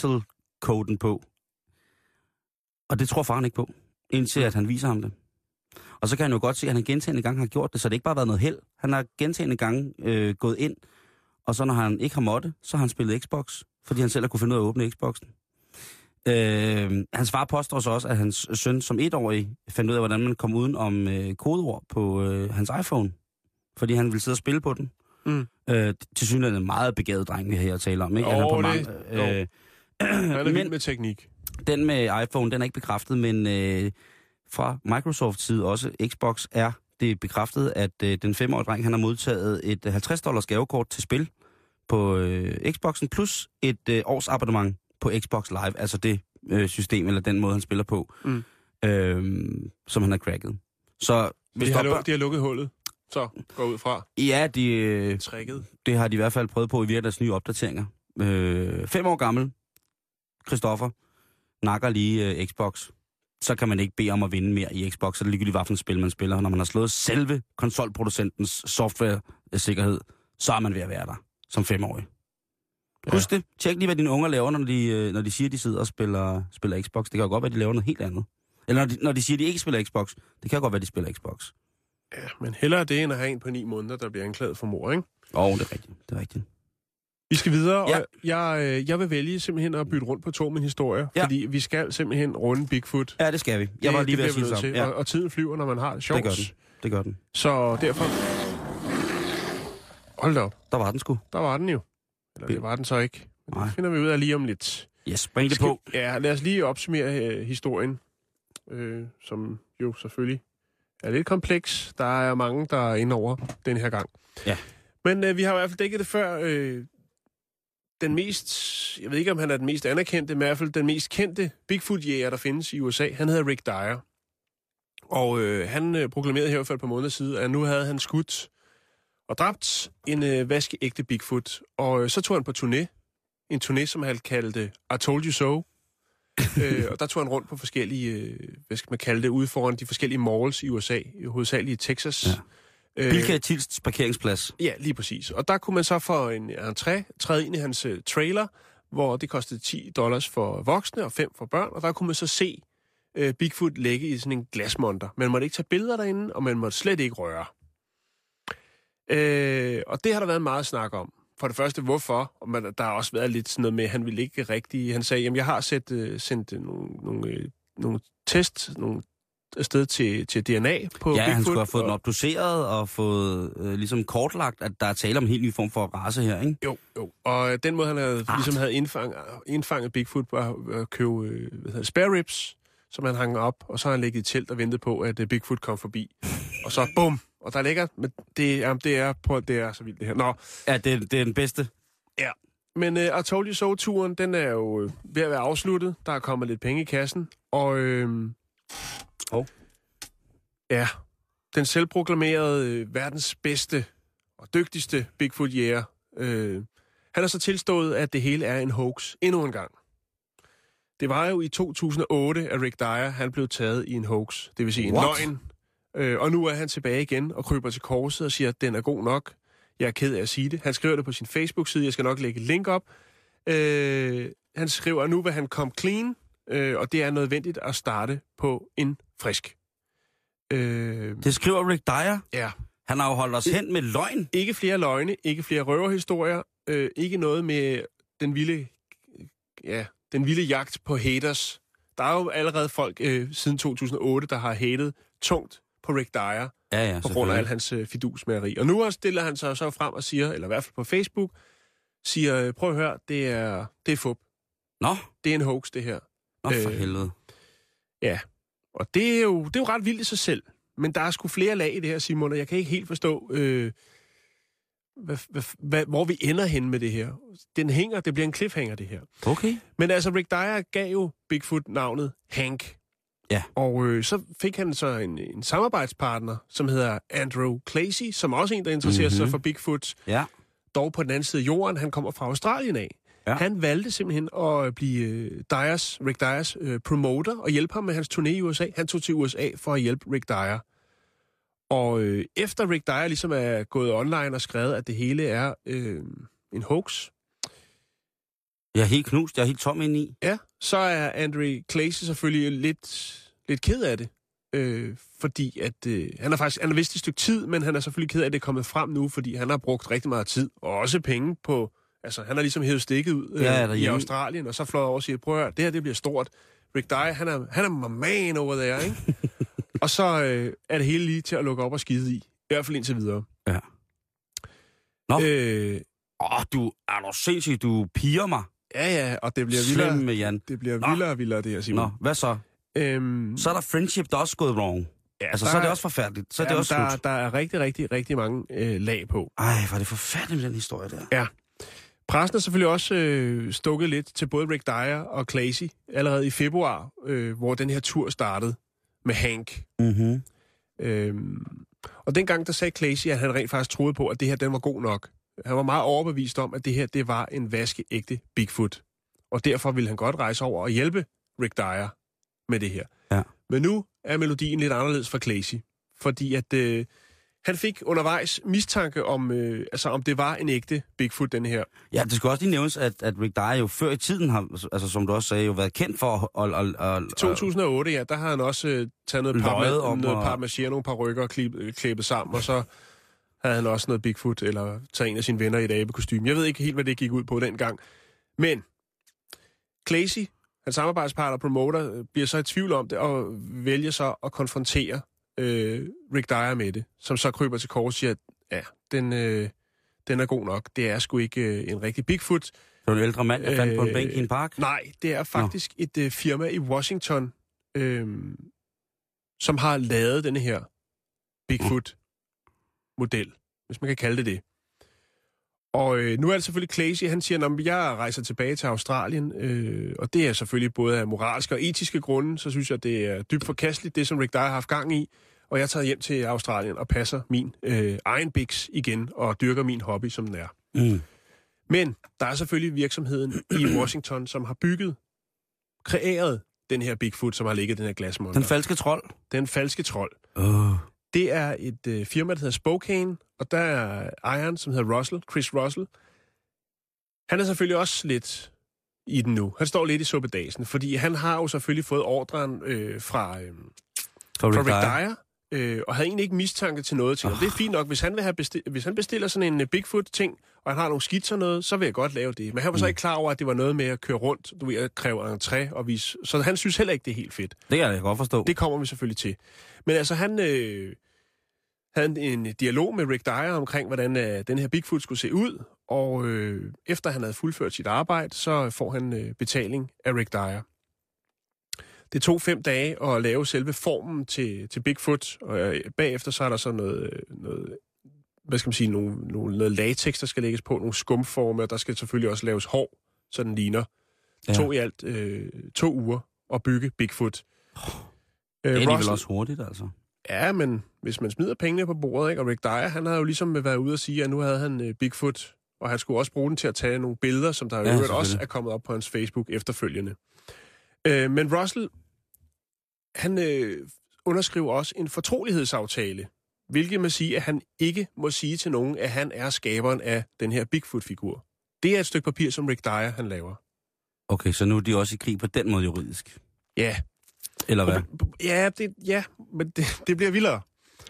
Parental-koden på. Og det tror faren ikke på, indtil at han viser ham det. Og så kan han jo godt se, at han gentagne gange har gjort det, så det ikke bare været noget held. Han har gentagne gange gået ind, og så når han ikke har måttet, så har han spillet Xbox, fordi han selv har kunne finde ud af at åbne Xboxen. Hans far påstår så også, at hans søn som 1-årig fandt ud af, hvordan man kom uden om kodeord på hans iPhone, fordi han ville sidde og spille på den. Til synligheden en meget begavet dreng, vi her taler om, ikke? Han er vild med teknik. Den med iPhone, den er ikke bekræftet, men fra Microsofts side også, Xbox er det bekræftet, at den 5-årige dreng, han har modtaget et $50 gavekort til spil på Xboxen, plus et års abonnement på Xbox Live, altså det system, eller den måde, han spiller på, som han har cracket. Så hvis de har lukket hullet, så går ud fra. Ja, det har de i hvert fald prøvet på i virkelig deres nye opdateringer. 5 år gammel, Christoffer, nakker lige Xbox. Så kan man ikke bede om at vinde mere i Xbox, så det er ligegyldigt, hvilken spil man spiller. Når man har slået selve konsolproducentens software-sikkerhed, så er man ved at være der som 5-årig. Ja. Husk det. Tjek lige, hvad dine unger laver, når de siger, at de sidder og spiller Xbox. Det kan jo godt være, at de laver noget helt andet. Eller når de siger, at de ikke spiller Xbox. Det kan godt være, at de spiller Xbox. Ja, men hellere det, end at have en på 9 måneder, der bliver anklaget for mord, ikke? Det er rigtigt. Det er rigtigt. Vi skal videre, ja. Og jeg vil vælge simpelthen at bytte rundt på 2 min historie, fordi vi skal simpelthen runde Bigfoot. Ja, det skal vi. Jeg var lige ved at sige sammen. Ja. Og tiden flyver, når man har det sjovt. Det gør den. Så derfor... Hold da op. Der var den sgu. Der var den jo. Eller det var den så ikke. Men det finder vi ud af lige om lidt. Yes, bring det på. Ja, lad os lige opsummere historien, som jo selvfølgelig er lidt kompleks. Der er mange, der er inde over den her gang. Ja. Men vi har i hvert fald dækket det før. Den mest, jeg ved ikke, om han er den mest anerkendte, men i hvert fald den mest kendte Bigfoot-jæger, der findes i USA. Han hedder Rick Dyer. Og han proklamerede her for et par måneder siden, at nu havde han skudt og dræbt en vaskeægte Bigfoot. Og så tog han på turné. En turné, som han kaldte I Told You So. Og der tog han rundt på forskellige, hvad skal man kalde det, ude foran de forskellige malls i USA, hovedsageligt i Texas. Ja. Bilka Tilsts parkeringsplads. Ja, lige præcis. Og der kunne man så for en entré træde ind i hans trailer, hvor det kostede $10 for voksne og 5 for børn. Og der kunne man så se Bigfoot ligge i sådan en glasmonter. Man måtte ikke tage billeder derinde, og man måtte slet ikke røre. Og det har der været meget snak om. For det første, hvorfor? Og der har også været lidt sådan noget med, han ville ikke rigtig... Han sagde, jamen jeg har sendt nogle test, afsted til DNA på Bigfoot. Ja, han skulle have fået den obduceret og fået ligesom kortlagt, at der er tale om en helt ny form for race her, ikke? Jo. Og den måde, han havde indfanget Bigfoot, var at købe spare ribs, som han hang op, og så har han ligget i telt og ventet på, at Bigfoot kom forbi. Og så bum! Og der ligger... Men det er så vildt, det her. Nå. Ja, det er den bedste. Ja. Men I Told You So-turen, den er jo ved at være afsluttet. Der er kommet lidt penge i kassen. Og... Ja, den selvproklamerede verdens bedste og dygtigste Bigfoot-jæger. Han har så tilstået, at det hele er en hoax endnu en gang. Det var jo i 2008, at Rick Dyer han blev taget i en hoax, det vil sige en løgn. Og nu er han tilbage igen og kryber til korset og siger, at den er god nok. Jeg er ked af at sige det. Han skriver det på sin Facebook-side. Jeg skal nok lægge et link op. Han skriver, at nu vil han komme clean, og det er nødvendigt at starte på en frisk. Det skriver Rick Dyer? Ja. Han har jo holdt os hen med løgn. Ikke flere løgne, ikke flere røverhistorier, ikke noget med den vilde jagt på haters. Der er jo allerede folk siden 2008, der har hatet tungt på Rick Dyer, på grund af al hans fidusmageri. Og nu stiller han sig så frem og siger, eller i hvert fald på Facebook, siger, prøv at høre, det er fup. Nå? Det er en hoax, det her. Nå, for helvede. Ja, og det er jo ret vildt i sig selv. Men der er sgu flere lag i det her, Simon, og jeg kan ikke helt forstå, hvor vi ender hen med det her. Det bliver en cliffhanger, det her. Okay. Men altså, Rick Dyer gav jo Bigfoot navnet Hank. Ja. Og så fik han så en samarbejdspartner, som hedder Andrew Clacy, som også er en, der interesserer sig for Bigfoot. Ja. Dog på den anden side af jorden. Han kommer fra Australien af. Ja. Han valgte simpelthen at blive Rick Dyers promoter og hjælpe ham med hans turné i USA. Han tog til USA for at hjælpe Rick Dyer. Og efter Rick Dyer ligesom er gået online og skrevet, at det hele er en hoax. Jeg er helt knust, jeg er helt tom indeni. Ja, så er Andrew Clacy selvfølgelig lidt ked af det. fordi at han er vist et stykke tid, men han er selvfølgelig ked af, at det er kommet frem nu, fordi han har brugt rigtig meget tid, og også penge på, altså han har ligesom hævet stikket ud i Australien, og så fløjet over og siger, prøv at høre, det her det bliver stort. Rick Dyer, han er my man over there, ikke? Og så er det hele lige til at lukke op og skide i hvert fald indtil videre. Ja. Nå. Du er du sindssygt, du piger mig. Ja, og det bliver vildere. Med Jan. Det bliver vildere, det her, Simon. Nå, hvad så? Så er der friendship, der også gået wrong. Ja, altså, så er det også forfærdeligt. Så er det også der er rigtig mange lag på. Ej, hvor er det forfærdeligt, den historie der. Ja. Pressen har selvfølgelig også stukket lidt til både Rick Dyer og Claycy allerede i februar, hvor den her tur startede med Hank. Mhm. Og dengang der sagde Claycy, at han rent faktisk troede på, at det her den var god nok. Han var meget overbevist om, at det her det var en vaskeægte Bigfoot. Og derfor ville han godt rejse over og hjælpe Rick Dyer med det her. Ja. Men nu er melodien lidt anderledes for Claycy. Fordi at han fik undervejs mistanke om, om det var en ægte Bigfoot, den her. Ja, det skal også lige nævnes, at Rick Dyer jo før i tiden har, altså som du også sagde, jo været kendt for I 2008, ja, der har han også taget noget papmaché og nogle parykker klæbet sammen, og så havde han også noget Bigfoot, eller taget en af sine venner i et abekostyme. Jeg ved ikke helt, hvad det gik ud på dengang. Men Claycy, hans samarbejdspartner og promoter, bliver så i tvivl om det, og vælger så at konfrontere Rick Dyer med det, som så kryber til kors og siger, at ja, den er god nok. Det er sgu ikke en rigtig Bigfoot. Det var en ældre mand, jeg fandt på en bænk i en park? Nej, det er faktisk et firma i Washington, som har lavet denne her Bigfoot-model, hvis man kan kalde det. Og nu er det selvfølgelig Claycy, han siger, at jeg rejser tilbage til Australien, og det er selvfølgelig både af moralske og etiske grunde, så synes jeg, det er dybt forkasteligt, det som Rick Dyer har haft gang i, og jeg tager hjem til Australien og passer min egen biks igen, og dyrker min hobby, som den er. Mm. Men der er selvfølgelig virksomheden i Washington, som har kreeret den her Bigfoot, som har ligget i den her glasmonter. Den falske trold? Den falske trold. Det er et firma, der hedder Spokane, og der er ejeren, som hedder Chris Russell. Han er selvfølgelig også lidt i den nu. Han står lidt i suppedasen, fordi han har jo selvfølgelig fået ordren fra Rick Dyer, og havde egentlig ikke mistanke til noget til ham. Det er fint nok, hvis han bestiller sådan en Bigfoot-ting, og han har nogle skitser og noget, så vil jeg godt lave det. Men han var så ikke klar over, at det var noget med at køre rundt, at kræve entré og vise. Så han synes heller ikke, det er helt fedt. Det kan jeg godt forstå. Det kommer vi selvfølgelig til. Men altså, han havde en dialog med Rick Dyer omkring, hvordan den her Bigfoot skulle se ud, og efter han havde fuldført sit arbejde, så får han betaling af Rick Dyer. Det tog 5 dage at lave selve formen til Bigfoot, og bagefter så er der så noget hvad skal man sige, noget latex, der skal lægges på, nogle skumformer, der skal selvfølgelig også laves hår, så den ligner. Det tog i alt 2 uger at bygge Bigfoot. Det er vel også hurtigt, altså. Ja, men hvis man smider pengene på bordet, ikke? Og Rick Dyer, han havde jo ligesom været ude og sige, at nu havde han Bigfoot, og han skulle også bruge den til at tage nogle billeder, som der jo også er kommet op på hans Facebook efterfølgende. Men Russell, han underskriver også en fortrolighedsaftale, hvilket man siger, at han ikke må sige til nogen, at han er skaberen af den her Bigfoot-figur. Det er et stykke papir, som Rick Dyer, han laver. Okay, så nu er de også i krig på den måde juridisk? Ja. Eller hvad? Men det bliver vildere.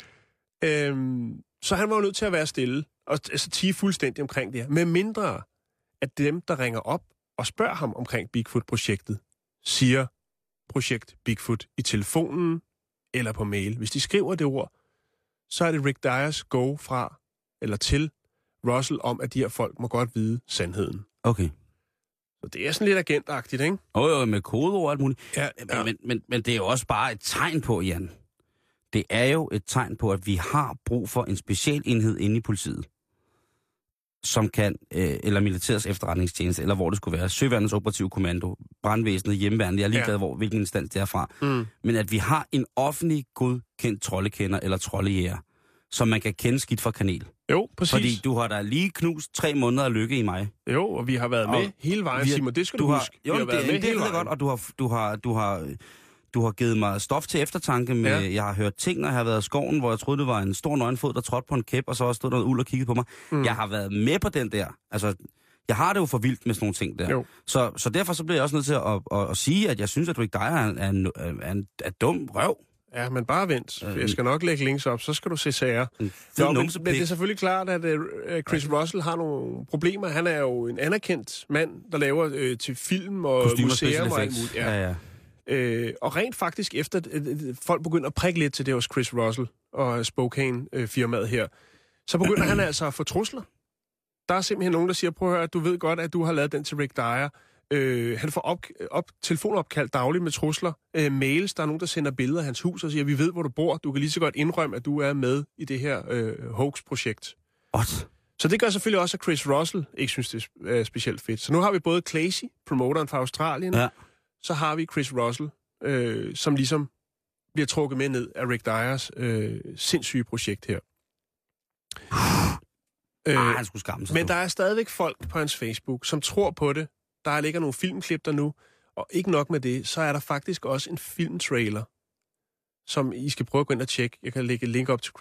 Så han var jo nødt til at være stille, og altså tige fuldstændig omkring det her. Med mindre, at dem, der ringer op og spørger ham omkring Bigfoot-projektet, siger projekt Bigfoot i telefonen eller på mail. Hvis de skriver det ord, så er det Rick Dyers go fra eller til Russell om, at de her folk må godt vide sandheden. Okay. Så det er sådan lidt agentagtigt, ikke? Jo, med kodeord og alt muligt. Ja. Men det er jo også bare et tegn på, Jan. Det er jo et tegn på, at vi har brug for en specialenhed inde i politiet, som kan, eller militærets efterretningstjeneste, eller hvor det skulle være, Søværnets operative kommando, brandvæsenet, hjemmeværnet, jeg er ligeglad, hvilken instans det er fra. Men at vi har en offentlig godkendt troldekender eller troldejæger, som man kan kende skidt fra kanel. Jo, præcis. Fordi du har da lige knust 3 måneder af lykke i mig. Jo, og vi har været med hele vejen, Simon. Det skal du huske. Jo, det er godt, og du har givet mig stof til eftertanke med, jeg har hørt ting, når jeg har været i skoven, hvor jeg troede, det var en stor nøgenfod, der trådte på en kæp, og så også stod noget uld og kiggede på mig. Jeg har været med på den der. Altså, jeg har det jo for vildt med sådan nogle ting der. Jo. Så derfor så bliver jeg også nødt til at sige, at jeg synes, at Rick Dyer er dum røv. Ja, men bare vent. Jeg skal nok lægge links op, så skal du se sager. Men det er selvfølgelig klart, at Chris Russell har nogle problemer. Han er jo en anerkendt mand, der laver til film og museum og alt muligt. Ja. Og rent faktisk, efter folk begynder at prikke lidt til det hos Chris Russell og Spokane-firmaet her, så begynder han altså at få trusler. Der er simpelthen nogen, der siger, prøv at høre, du ved godt, at du har lavet den til Rick Dyer. Han får telefonopkald dagligt med trusler, mails, der er nogen, der sender billeder af hans hus og siger, vi ved, hvor du bor, du kan lige så godt indrømme, at du er med i det her hoax-projekt. What? Så det gør selvfølgelig også, at Chris Russell ikke synes, det er specielt fedt. Så nu har vi både Clancy, promoteren fra Australien, så har vi Chris Russell, som ligesom bliver trukket med ned af Rick Dyers sindssyge projekt her. Han skulle skamme sig. Men der er stadigvæk folk på hans Facebook, som tror på det. Der ligger nogle filmklip der nu, og ikke nok med det, så er der faktisk også en filmtrailer, som I skal prøve at gå ind og tjekke. Jeg kan lægge et link op til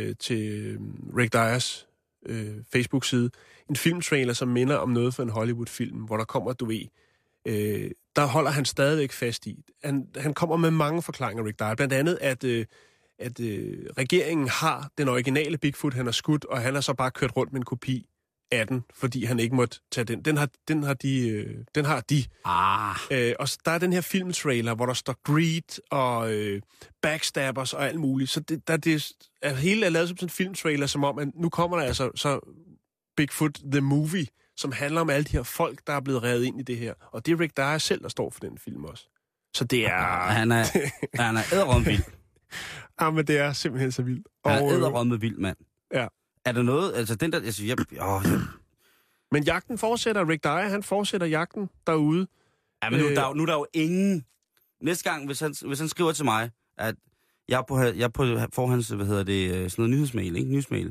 Rick Dyers Facebook-side. En filmtrailer, som minder om noget fra en Hollywood-film, hvor der kommer, du ved, der holder han stadigvæk fast i. Han kommer med mange forklaringer, Rick Dyer. Blandt andet, at regeringen har den originale Bigfoot, han har skudt, og han har så bare kørt rundt med en kopi af den, fordi han ikke måtte tage den. Den har de. Og der er den her filmtrailer, hvor der står greed og backstabbers og alt muligt. Så hele er lavet som sådan en filmtrailer, som om, at nu kommer der altså så Bigfoot the Movie, som handler om alle de her folk, der er blevet revet ind i det her. Og det er Rick Dyer selv, der står for den film også. Så det er... Han er edderrømme vild. Ja, men det er simpelthen så vildt. Han er edderrømme vild, mand. Ja. Er der noget... Altså, den der... Altså, Men jagten fortsætter. Rick Dyer, han fortsætter jagten derude. Ja, men nu er der jo ingen... Næste gang, hvis han skriver til mig, at jeg får hans, sådan noget nyhedsmail, ikke? Nyhedsmail.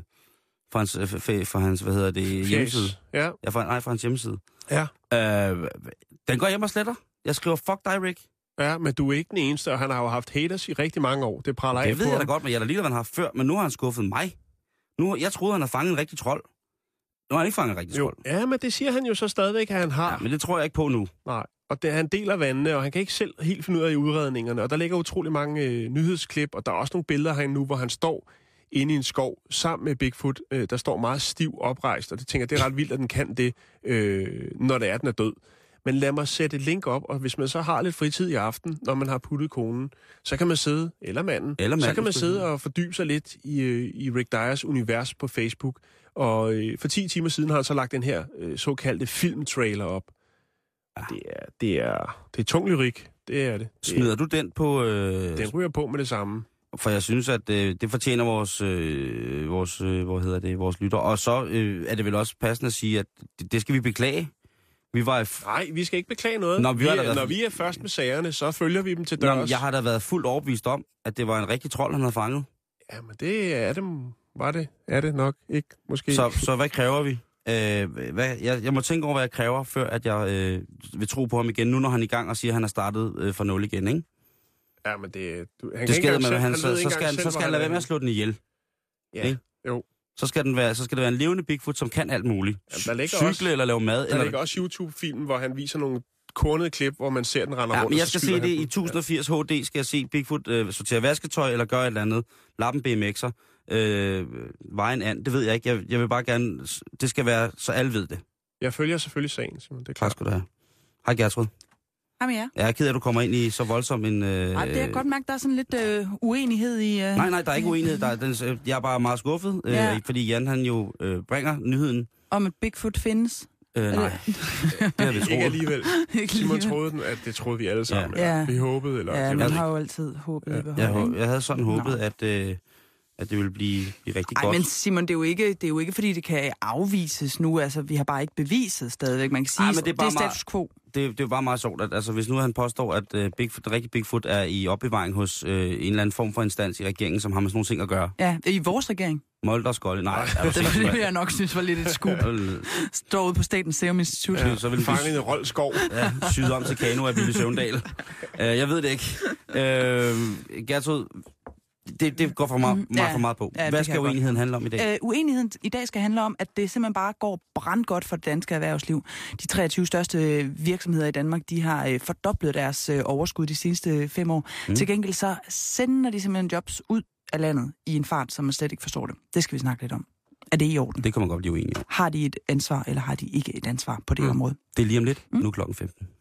For hans, hjemmeside. Ja. For hans hjemmeside. Ja. Den går hjem og sletter. Jeg skriver, fuck dig, Rick. Ja, men du er ikke den eneste, og han har jo haft haters i rigtig mange år. Det praler af på. Det ved jeg da godt, men jeg har da lige, hvad han har før, men nu har han skuffet mig. Jeg troede, han har fanget en rigtig trold. Nu har han ikke fanget en rigtig trold. Ja, men det siger han jo så stadigvæk, at han har. Ja, men det tror jeg ikke på nu. Nej, og han deler vandene, og han kan ikke selv helt finde ud af i udredningerne. Og der ligger utrolig mange nyhedsklip, og der er også nogle billeder herinde nu, hvor han står inde i en skov sammen med Bigfoot, der står meget stiv oprejst, og det tænker, det er ret vildt, at den kan det, når det er, den er død. Men lad mig sætte et link op, og hvis man så har lidt fritid i aften, når man har puttet konen, så kan man sidde, eller manden, så kan man sidde og fordybe sig lidt i Rick Dyers univers på Facebook. Og for 10 timer siden har han så lagt den her såkaldte filmtrailer op. Det er tung lyrik, det er det. Smider du den på... Den ryger på med det samme. For jeg synes, at det fortjener vores lytter. Og så er det vel også passende at sige, at det skal vi beklage. Nej, vi skal ikke beklage noget. Når vi er først med sagerne, så følger vi dem til dørs. Jeg har da været fuldt overbevist om, at det var en rigtig trold, han havde fanget. Jamen, det er det. Var det? Er det nok ikke, måske. Så hvad kræver vi? Jeg må tænke over, hvad jeg kræver, før at jeg vil tro på ham igen, nu når han er i gang og siger, at han er startet fra 0 igen, ikke? Ja, men det så skal han lade være med at slå den ihjel. Ja, ikke? Jo. Så skal det være en levende Bigfoot, som kan alt muligt. Jamen, cykle eller lave mad. Der ligger også YouTube-film, hvor han viser nogle kornede klip, hvor man ser den render rundt. Men jeg skal se det i 1080 HD, skal jeg se Bigfoot sortere vasketøj eller gøre et eller andet. Lappen BMX'er. Vejen an, det ved jeg ikke. Jeg vil bare gerne... Det skal være, så alle ved det. Jeg følger selvfølgelig sagen, Simon. Det er klart. Tak skal du have. Hej Gertrud. Hej med jer. Jeg er ked af, at du kommer ind i så voldsom en... Nej, det er godt mærke, der er sådan lidt uenighed i... Nej, der er ikke uenighed. Jeg er bare meget skuffet, fordi Jan han jo bringer nyheden. Om at Bigfoot findes? Nej, det har vi troet. Ikke alligevel. Simon troede, at det troede vi alle sammen. Ja. Vi håbede, eller... Ja, man har jo altid håbet. Jeg havde sådan håbet, at det ville blive rigtig godt. Men Simon, det er jo ikke, fordi det kan afvises nu. Altså, vi har bare ikke beviset stadigvæk. Man kan sige, det er status quo. Det er bare meget sjovt, at altså, hvis nu han påstår, at den rigtige Bigfoot er i opbevaring hos en eller anden form for instans i regeringen, som har med sådan nogle ting at gøre. Ja, i vores regering. Molde og Skolde. Nej, det vil jeg nok synes var lidt et skub. Står ude på Statens Serum Institut. Ja, så vil fange en rold skov. Ja, syet om til Kano af Ville Søvndal. Jeg ved det ikke. Gertrud, Det går for meget på. Hvad skal uenigheden handle om i dag? Uenigheden i dag skal handle om, at det simpelthen bare går brandgodt for det danske erhvervsliv. De 23 største virksomheder i Danmark, de har fordoblet deres overskud de seneste 5 år. Til gengæld så sender de simpelthen jobs ud af landet i en fart, som man slet ikke forstår det. Det skal vi snakke lidt om. Er det i orden? Det kan man godt blive uenig om. Har de et ansvar, eller har de ikke et ansvar på det område? Det er lige om lidt. Nu klokken 15.